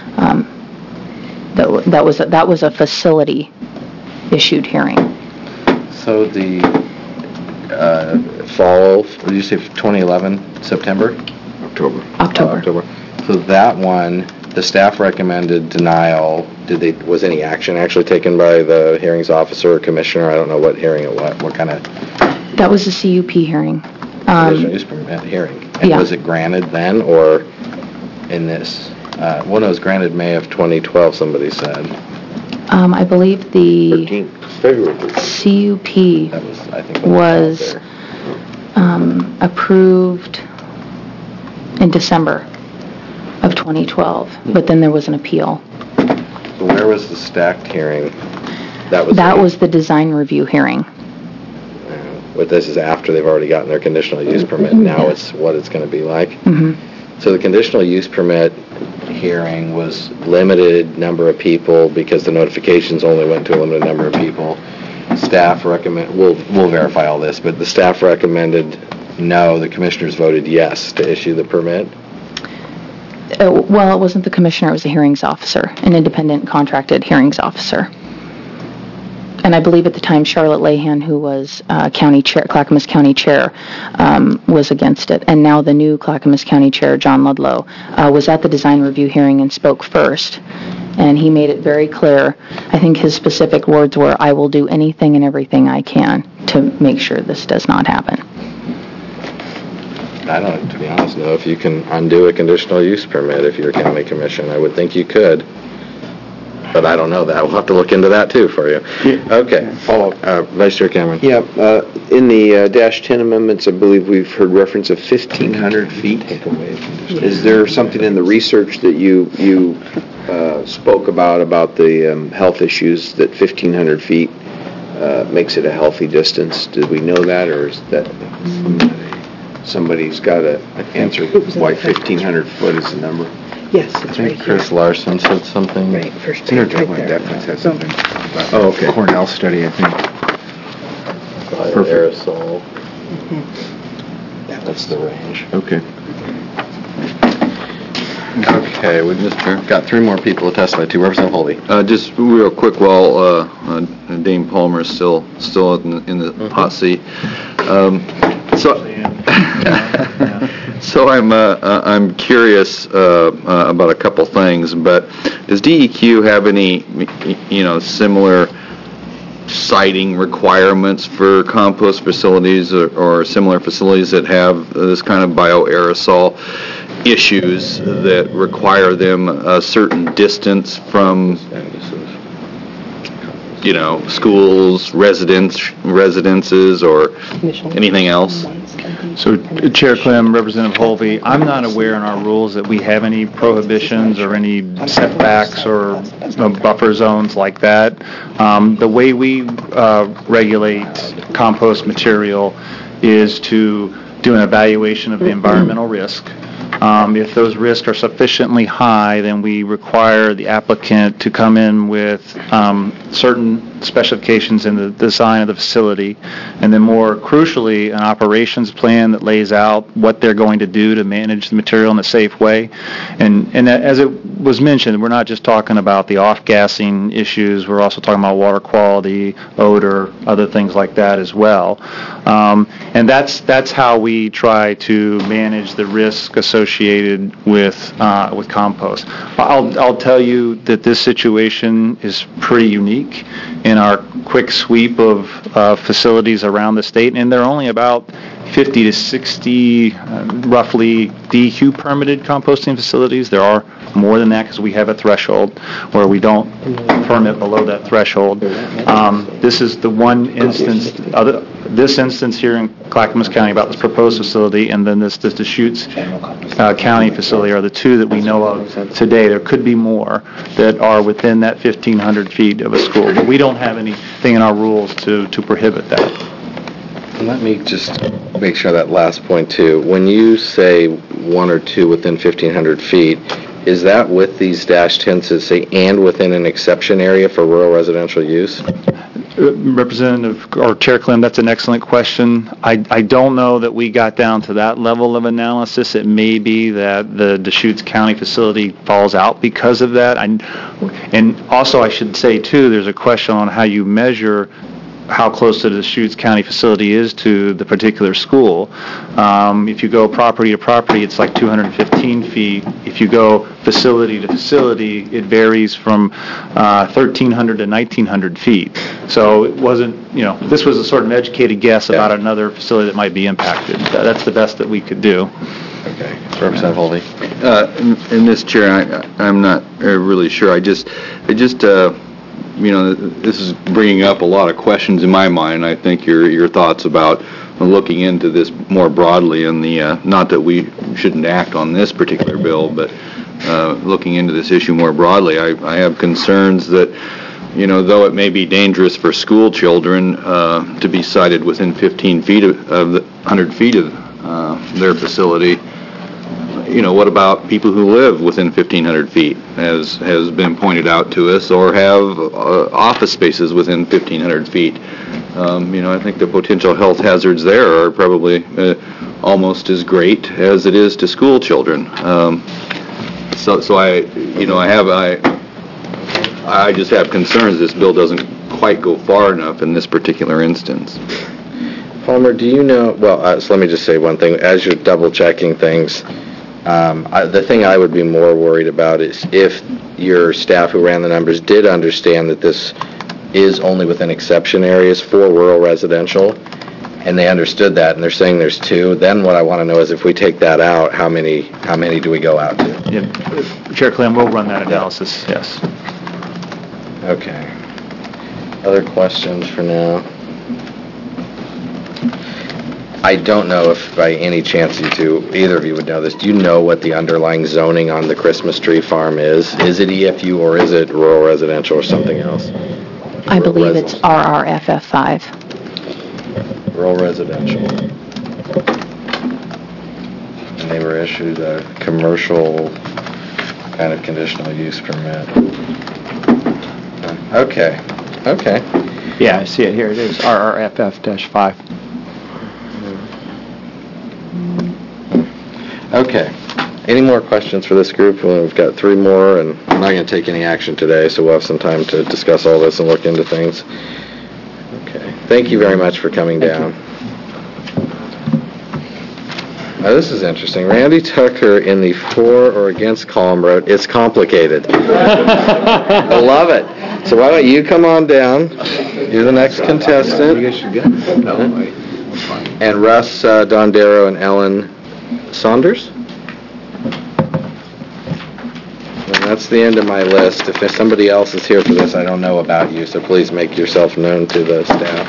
Speaker 20: That was a facility issued hearing.
Speaker 1: So the fall, what did you say, 2011, September?
Speaker 20: October.
Speaker 1: So that one, the staff recommended denial. Was any action actually taken by the hearings officer or commissioner? I don't know what hearing it was. What kind of?
Speaker 20: That was a CUP hearing.
Speaker 1: Conditional use permit hearing. And was it granted then or in this? Well, no, it was granted May of 2012, somebody said.
Speaker 20: I believe the
Speaker 8: 13th, February 13th.
Speaker 20: CUP
Speaker 1: That was, I think,
Speaker 20: was approved in December of 2012, but then there was an appeal.
Speaker 1: So where was the stacked hearing? That
Speaker 20: was the design review hearing.
Speaker 1: But this is after they've already gotten their conditional use permit. Now it's what it's going to be like.
Speaker 20: Mm-hmm.
Speaker 1: So the conditional use permit hearing was limited number of people because the notifications only went to a limited number of people. Staff recommend, we'll verify all this, but the staff recommended no, the commissioners voted yes to issue the permit.
Speaker 20: Well, it wasn't the commissioner, it was the hearings officer, an independent contracted hearings officer. And I believe at the time Charlotte Lahan, who was county chair, Clackamas County chair, was against it. And now the new Clackamas County chair, John Ludlow, was at the design review hearing and spoke first. And he made it very clear, I think his specific words were, I will do anything and everything I can to make sure this does not happen.
Speaker 1: I don't, to be honest, know if you can undo a conditional use permit if you're a county commission. I would think you could. But I don't know that. We'll have to look into that too for you. Yeah. Okay. Follow-up. Vice Chair Cameron.
Speaker 8: Yeah. In the Dash 10 amendments, I believe we've heard reference of 1,500 feet. Is there something in the research that you spoke about the health issues that 1,500 feet makes it a healthy distance? Did we know that, or is that somebody's got to answer why 1,500 foot is the number?
Speaker 10: Yes,
Speaker 1: I think Chris Larson said something.
Speaker 10: Right, first page, right there.
Speaker 15: Definitely said something about
Speaker 8: Oh, okay.
Speaker 15: Cornell study, I think.
Speaker 1: Aerosol.
Speaker 10: Mm-hmm.
Speaker 1: That's the range.
Speaker 8: Okay.
Speaker 1: Okay, we just got three more people to testify to. Representative Holby.
Speaker 7: Just real quick, while Dane Palmer is still in the hot seat. So I'm curious about a couple things, but does DEQ have any similar siting requirements for compost facilities or similar facilities that have this kind of bioaerosol issues that require them a certain distance from schools, residences, or anything else?
Speaker 18: So, Chair Clem, Representative Holvey, I'm not aware in our rules that we have any prohibitions or any setbacks or buffer zones like that. The way we regulate compost material is to do an evaluation of the environmental risk. If those risks are sufficiently high, then we require the applicant to come in with certain specifications in the design of the facility, and then more crucially, an operations plan that lays out what they're going to do to manage the material in a safe way. And as it was mentioned, we're not just talking about the off-gassing issues, we're also talking about water quality, odor, other things like that as well. And that's how we try to manage the risk associated with compost. I'll tell you that this situation is pretty unique in our quick sweep of facilities around the state, and there are only about 50 to 60 roughly DEQ permitted composting facilities. There are more than that because we have a threshold where we don't permit below that threshold. This is the one instance, this instance here in Clackamas County about this proposed facility, and then this Deschutes County facility are the two that we know of today. There could be more that are within that 1,500 feet of a school, but we don't have anything in our rules to prohibit that.
Speaker 1: Let me just make sure that last point too. When you say one or two within 1,500 feet, is that with these -10s that say and within an exception area for rural residential use?
Speaker 18: Representative or Chair Clem, that's an excellent question. I don't know that we got down to that level of analysis. It may be that the Deschutes County facility falls out because of that. And also I should say too, there's a question on how you measure how close the Deschutes County facility is to the particular school. If you go property to property, it's like 215 feet. If you go facility to facility, it varies from 1,300 to 1,900 feet. So it wasn't, this was a sort of an educated guess about another facility that might be impacted. That's the best that we could do.
Speaker 1: Okay. Representative Holvey.
Speaker 7: And Mr. Chair, I'm not really sure. This is bringing up a lot of questions in my mind. I think your thoughts about looking into this more broadly, and not that we shouldn't act on this particular bill, but looking into this issue more broadly, I have concerns that, though it may be dangerous for school children to be sited within 15 feet of the 100 feet of their facility, what about people who live within 1,500 feet, as has been pointed out to us, or have office spaces within 1,500 feet? I think the potential health hazards there are probably almost as great as it is to school children. So I just have concerns this bill doesn't quite go far enough in this particular instance.
Speaker 1: Palmer, do you know, so let me just say one thing. As you're double-checking things, the thing I would be more worried about is if your staff who ran the numbers did understand that this is only within exception areas for rural residential, and they understood that, and they're saying there's two, then what I want to know is if we take that out, how many do we go out to?
Speaker 18: Yeah. Chair Clem, we'll run that analysis, yes.
Speaker 1: Okay. Other questions for now? I don't know if by any chance either of you would know this. Do you know what the underlying zoning on the Christmas tree farm is? Is it EFU or is it rural residential or something else?
Speaker 20: I believe it's RRFF5.
Speaker 1: Rural residential. And they were issued a commercial kind of conditional use permit. Okay.
Speaker 19: Yeah, I see it here. It is RRFF-5.
Speaker 1: Okay. Any more questions for this group? Well, we've got three more, and I'm not going to take any action today, so we'll have some time to discuss all this and look into things. Okay. Thank you very much for coming down. Now, this is interesting. Randy Tucker in the for or against column wrote, "It's complicated." I love it. So why don't you come on down? You're the next contestant.
Speaker 15: You guys should go. No, it's fine.
Speaker 1: And Russ Dondero and Ellen Saunders? And that's the end of my list. If there's somebody else is here for this, I don't know about you, so please make yourself known to the staff.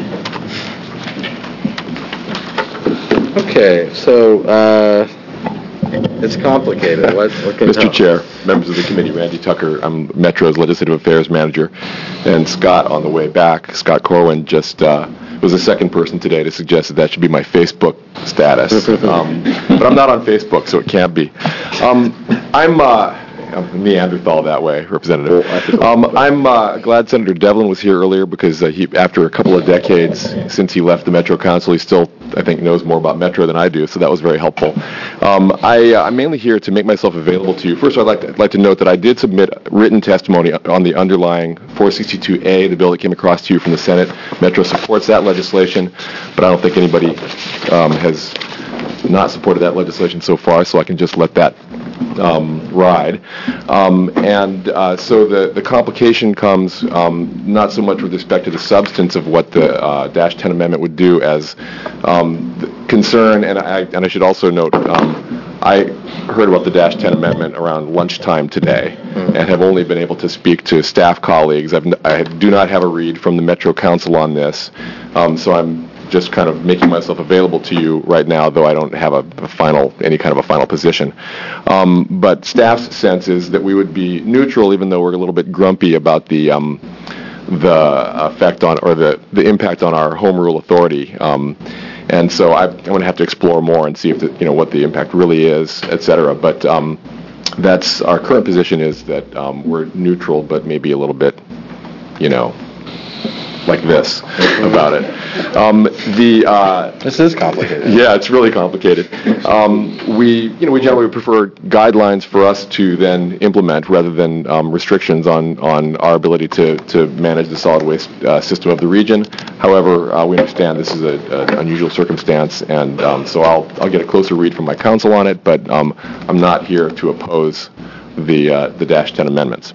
Speaker 1: Okay, so it's complicated. What can you tell?
Speaker 9: Mr. Chair, members of the committee, Randy Tucker, I'm Metro's Legislative Affairs Manager, and Scott on the way back, Scott Corwin, just was the second person today to suggest that that should be my Facebook status. But I'm not on Facebook, so it can't be. I'm Neanderthal that way, Representative. I'm glad Senator Devlin was here earlier because after a couple of decades since he left the Metro Council, he still, I think, knows more about Metro than I do, so that was very helpful. I'm mainly here to make myself available to you. First, I'd like to note that I did submit written testimony on the underlying 462A, the bill that came across to you from the Senate. Metro supports that legislation, but I don't think anybody has not supported that legislation so far, so I can just let that ride. So the complication comes not so much with respect to the substance of what the Dash 10 amendment would do as concern, and I should also note, I heard about the Dash 10 amendment around lunchtime today and have only been able to speak to staff colleagues. I do not have a read from the Metro Council on this, so I'm just kind of making myself available to you right now, though I don't have any kind of a final position. But staff's sense is that we would be neutral, even though we're a little bit grumpy about the effect on, or the impact on our home rule authority. And so I'm going to have to explore more and see if what the impact really is, et cetera. But that's our current position, is that we're neutral, but maybe a little bit, like this about it.
Speaker 1: This is complicated.
Speaker 9: Yeah, it's really complicated. We generally prefer guidelines for us to then implement rather than restrictions on our ability to manage the solid waste system of the region. However, we understand this is an unusual circumstance, and so I'll get a closer read from my counsel on it, but I'm not here to oppose the Dash 10 amendments.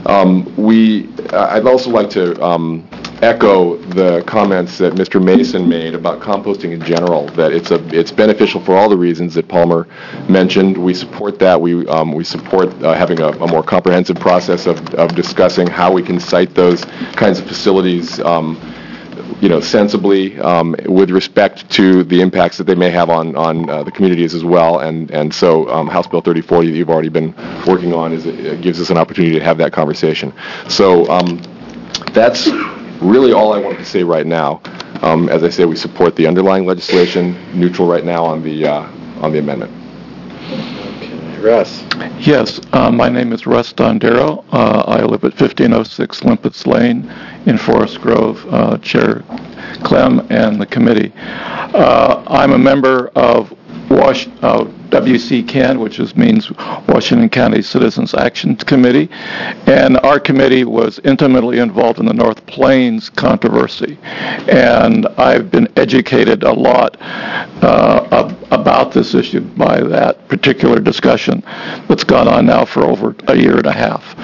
Speaker 9: I'd also like to echo the comments that Mr. Mason made about composting in general, that it's beneficial for all the reasons that Palmer mentioned. We support that. We support having a more comprehensive process of discussing how we can site those kinds of facilities sensibly, with respect to the impacts that they may have on the communities as well. And so House Bill 34 that you've already been working on gives us an opportunity to have that conversation. So that's really all I wanted to say right now. As I say, we support the underlying legislation, neutral right now on the amendment.
Speaker 1: Russ.
Speaker 21: Yes, my name is Russ Dondero. I live at 1506 Limpets Lane in Forest Grove. Chair Clem and the committee. I'm a member of WCCAN, which means Washington County Citizens Action Committee, and our committee was intimately involved in the North Plains controversy, and I've been educated a lot about this issue by that particular discussion that's gone on now for over a year and a half.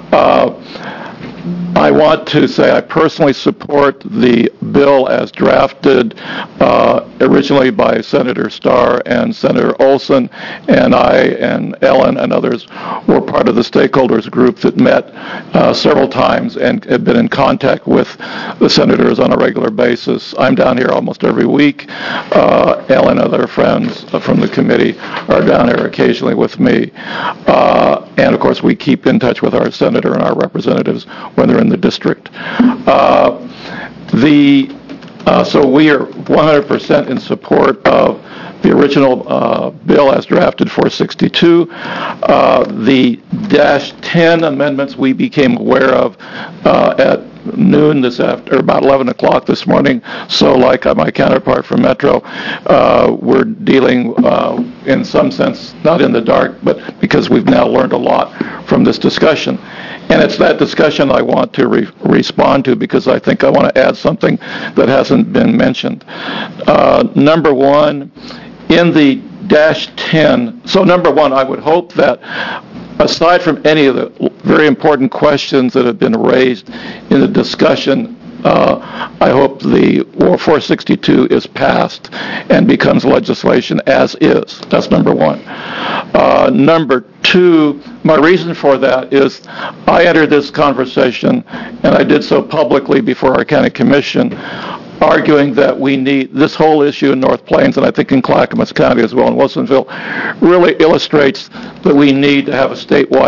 Speaker 21: I want to say I personally support the bill as drafted originally by Senator Starr and Senator Olson, and I and Ellen and others were part of the stakeholders group that met several times and have been in contact with the senators on a regular basis. I'm down here almost every week. Ellen and other friends from the committee are down here occasionally with me. And of course we keep in touch with our senator and our representatives when they're in the district. So we are 100% in support of the original bill as drafted, 462. The Dash 10 amendments we became aware of at noon or about 11 o'clock this morning. So like my counterpart from Metro, we're dealing in some sense, not in the dark, but because we've now learned a lot from this discussion. And it's that discussion I want to respond to, because I think I want to add something that hasn't been mentioned. Number one, in the Dash 10, so number one, I would hope that aside from any of the very important questions that have been raised in the discussion, I hope the 462 is passed and becomes legislation as is. That's number one. Number two, my reason for that is I entered this conversation, and I did so publicly before our county commission, arguing that we need this whole issue in North Plains, and I think in Clackamas County as well, in Wilsonville, really illustrates that we need to have a statewide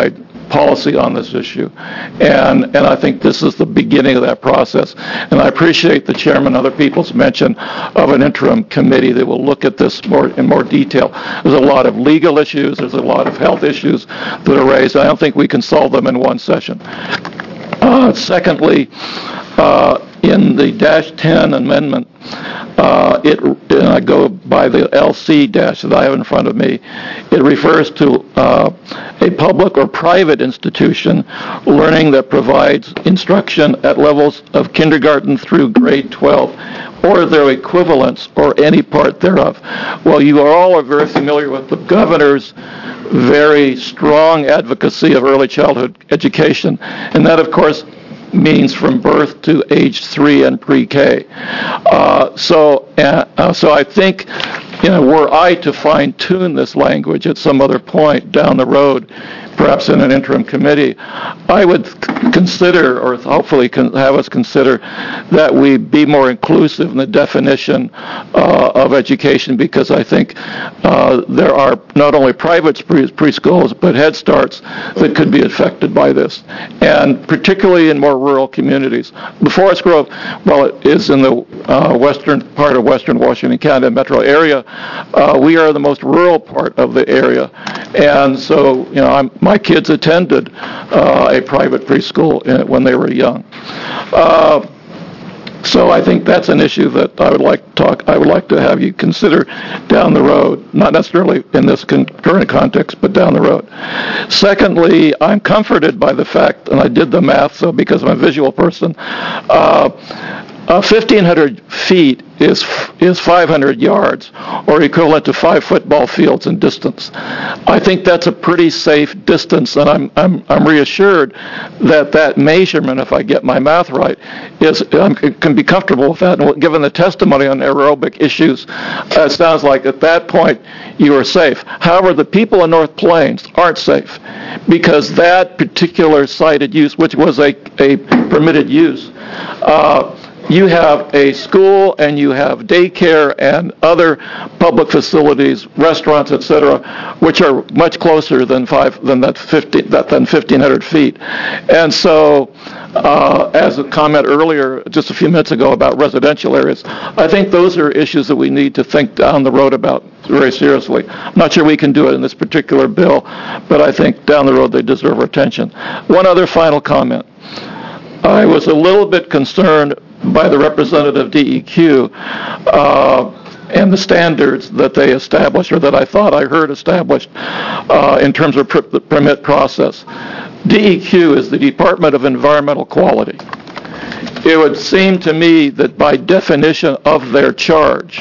Speaker 21: policy on this issue. And I think this is the beginning of that process. And I appreciate the chairman and other people's mention of an interim committee that will look at this in more detail. There's a lot of legal issues, there's a lot of health issues that are raised. I don't think we can solve them in one session. Secondly, in the -10 amendment, and I go by the LC dash that I have in front of me, it refers to a public or private institution learning that provides instruction at levels of kindergarten through grade 12 or their equivalents or any part thereof. Well, you all are very familiar with the governor's very strong advocacy of early childhood education, and that, of course, means from birth to age 3 and pre-K. So I think, were I to fine-tune this language at some other point down the road, perhaps in an interim committee, I would consider, or hopefully have us consider, that we be more inclusive in the definition of education, because I think there are not only private preschools, but Head Starts that could be affected by this, and particularly in more rural communities. The Forest Grove, while it is in the western part of western Washington County metro area, we are the most rural part of the area, and so, my kids attended a private preschool when they were young. So I think that's an issue that I would like to have you consider down the road, not necessarily in this current context, but down the road. Secondly, I'm comforted by the fact, and I did the math, so because I'm a visual person, 1,500 feet is 500 yards, or equivalent to 5 football fields in distance. I think that's a pretty safe distance, and I'm reassured that measurement, if I get my math right, can be comfortable with that. And given the testimony on aerobic issues, it sounds like at that point you are safe. However, the people in North Plains aren't safe, because that particular sited use, which was a permitted use, you have a school and you have daycare and other public facilities, restaurants, etc., which are much closer than 1,500 feet. And so, as a comment earlier, just a few minutes ago, about residential areas, I think those are issues that we need to think down the road about very seriously. I'm not sure we can do it in this particular bill, but I think down the road they deserve our attention. One other final comment. I was a little bit concerned by the representative DEQ and the standards that they established, or that I thought I heard established in terms of the permit process. DEQ is the Department of Environmental Quality. It would seem to me that by definition of their charge,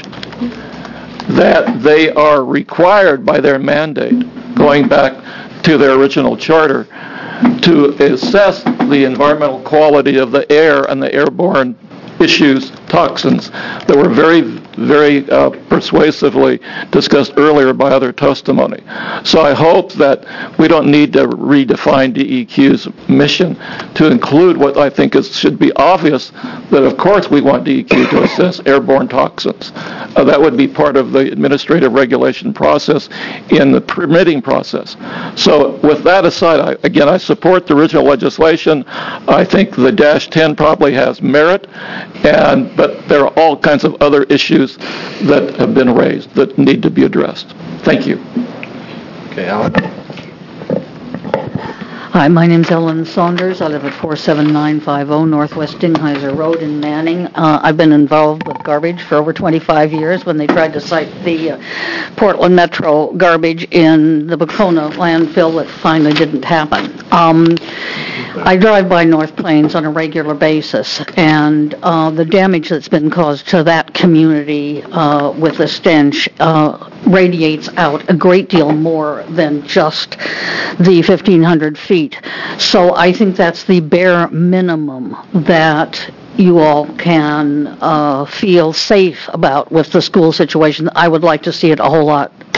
Speaker 21: that they are required by their mandate, going back to their original charter, to assess the environmental quality of the air and the airborne issues, toxins, that were very, very persuasively discussed earlier by other testimony. So I hope that we don't need to redefine DEQ's mission to include what I think should be obvious, that of course we want DEQ to assess airborne toxins. That would be part of the administrative regulation process in the permitting process. So with that aside, I support the original legislation. I think the -10 probably has merit, but there are all kinds of other issues that have been raised that need to be addressed. Thank you.
Speaker 9: Okay, Alan.
Speaker 2: Hi, my name's Ellen Saunders. I live at 47950 Northwest Dingheiser Road in Manning. I've been involved with garbage for over 25 years when they tried to site the Portland Metro garbage in the Bacona landfill. That finally didn't happen. I drive by North Plains on a regular basis, and the damage that's been caused to that community with the stench radiates out a great deal more than just the 1,500 feet. So I think that's the bare minimum that you all can feel safe about with the school situation. I would like to see it a whole lot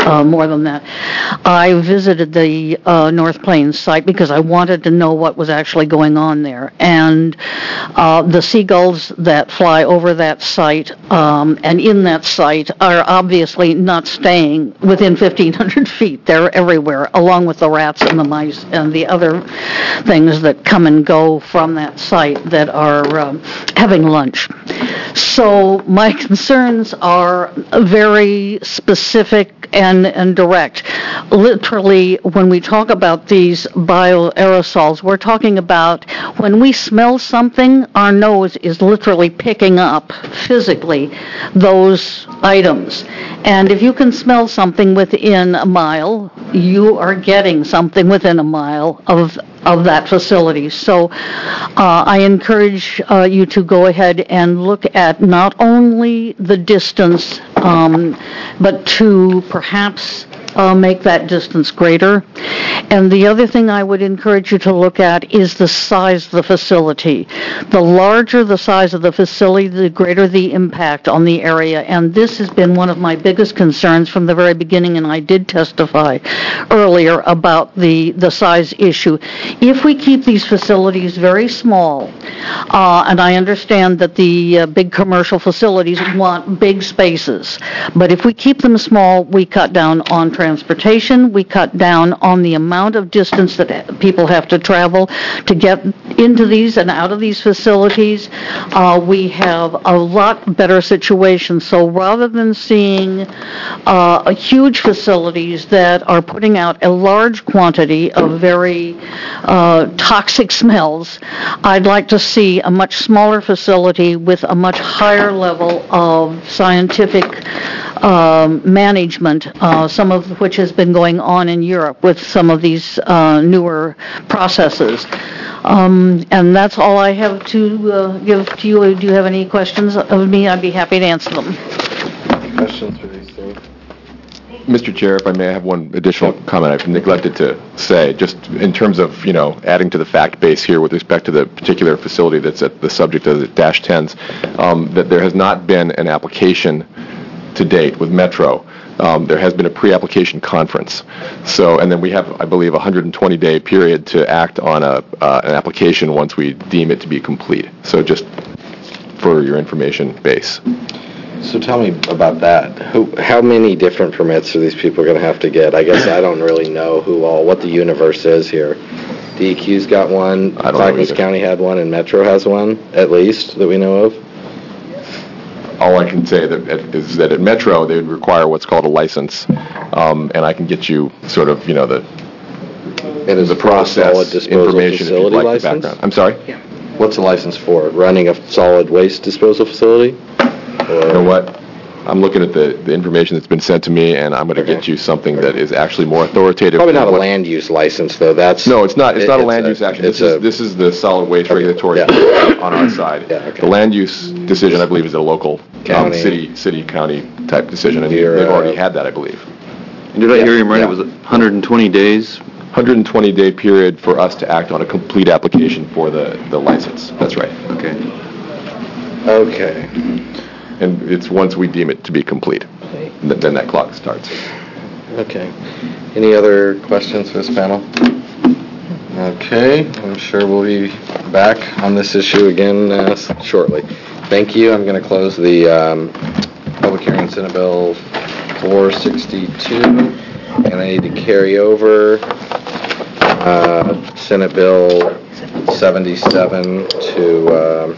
Speaker 2: more than that. I visited the North Plains site because I wanted to know what was actually going on there. And the seagulls that fly over that site and in that site are obviously not staying within 1,500 feet. They're everywhere, along with the rats and the mice and the other things that come and go from that site that are having lunch. So my concerns are very specific and direct. Literally, when we talk about these bioaerosols, we're talking about when we smell something, our nose is literally picking up physically those items. And if you can smell something within a mile, you are getting something within a mile of that facility. So I encourage you to go ahead and look at not only the distance, but to perhaps make that distance greater. And the other thing I would encourage you to look at is the size of the facility. The larger the size of the facility, the greater the impact on the area. And this has been one of my biggest concerns from the very beginning, and I did testify earlier about the size issue. If we keep these facilities very small, and I understand that the big commercial facilities want big spaces, but if we keep them small, we cut down on transportation, we cut down on the amount of distance that people have to travel to get into these and out of these facilities. We have a lot better situation. So rather than seeing huge facilities that are putting out a large quantity of very toxic smells, I'd like to see a much smaller facility with a much higher level of scientific management, some of which has been going on in Europe with some of these newer processes. And that's all I have to give to you. Do you have any questions of me? I'd be happy to answer them.
Speaker 1: Questions for these things?
Speaker 9: Mr. Chair, if I may, I have one additional comment I've neglected to say, just in terms of, adding to the fact base here with respect to the particular facility that's at the subject of the Dash 10s, that there has not been an application to date with Metro. There has been a pre-application conference. So, and then we have, I believe, a 120-day period to act on an application once we deem it to be complete. So just for your information base.
Speaker 1: So tell me about that. How many different permits are these people going to have to get? I guess I don't really know what the universe is here. DEQ's got one, Clackamas County had one, and Metro has one, at least, that we know of.
Speaker 9: All I can say is that at Metro, they would require what's called a license, and I can get you sort of, the process information if you'd like the background. I'm sorry?
Speaker 1: Yeah. What's the license for? Running a solid waste disposal facility?
Speaker 9: You know what? I'm looking at the information that's been sent to me, and I'm going to get you something that is actually more authoritative.
Speaker 1: Probably not a land use license, though.
Speaker 9: No, it's not. It's not a land use action. This is the solid waste regulatory on our side.
Speaker 1: Yeah, okay.
Speaker 9: The land use decision, I believe, is a local city, county type decision, and they've already had that, I believe.
Speaker 7: And did I hear him right? It was 120 days?
Speaker 9: 120-day period for us to act on a complete application for the license. That's right.
Speaker 1: Okay.
Speaker 9: And it's once we deem it to be complete, then that clock starts.
Speaker 1: Okay. Any other questions for this panel? Okay. I'm sure we'll be back on this issue again shortly. Thank you. I'm going to close the public hearing on Senate Bill 462, and I need to carry over Senate Bill 77 to...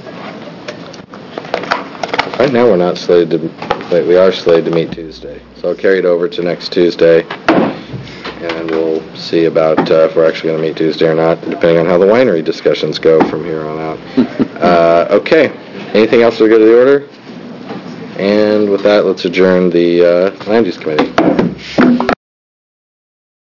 Speaker 1: Right now, we are slated to meet Tuesday. So I'll carry it over to next Tuesday, and we'll see about if we're actually going to meet Tuesday or not, depending on how the winery discussions go from here on out. Okay. Anything else to go to the order? And with that, let's adjourn the Land Use Committee.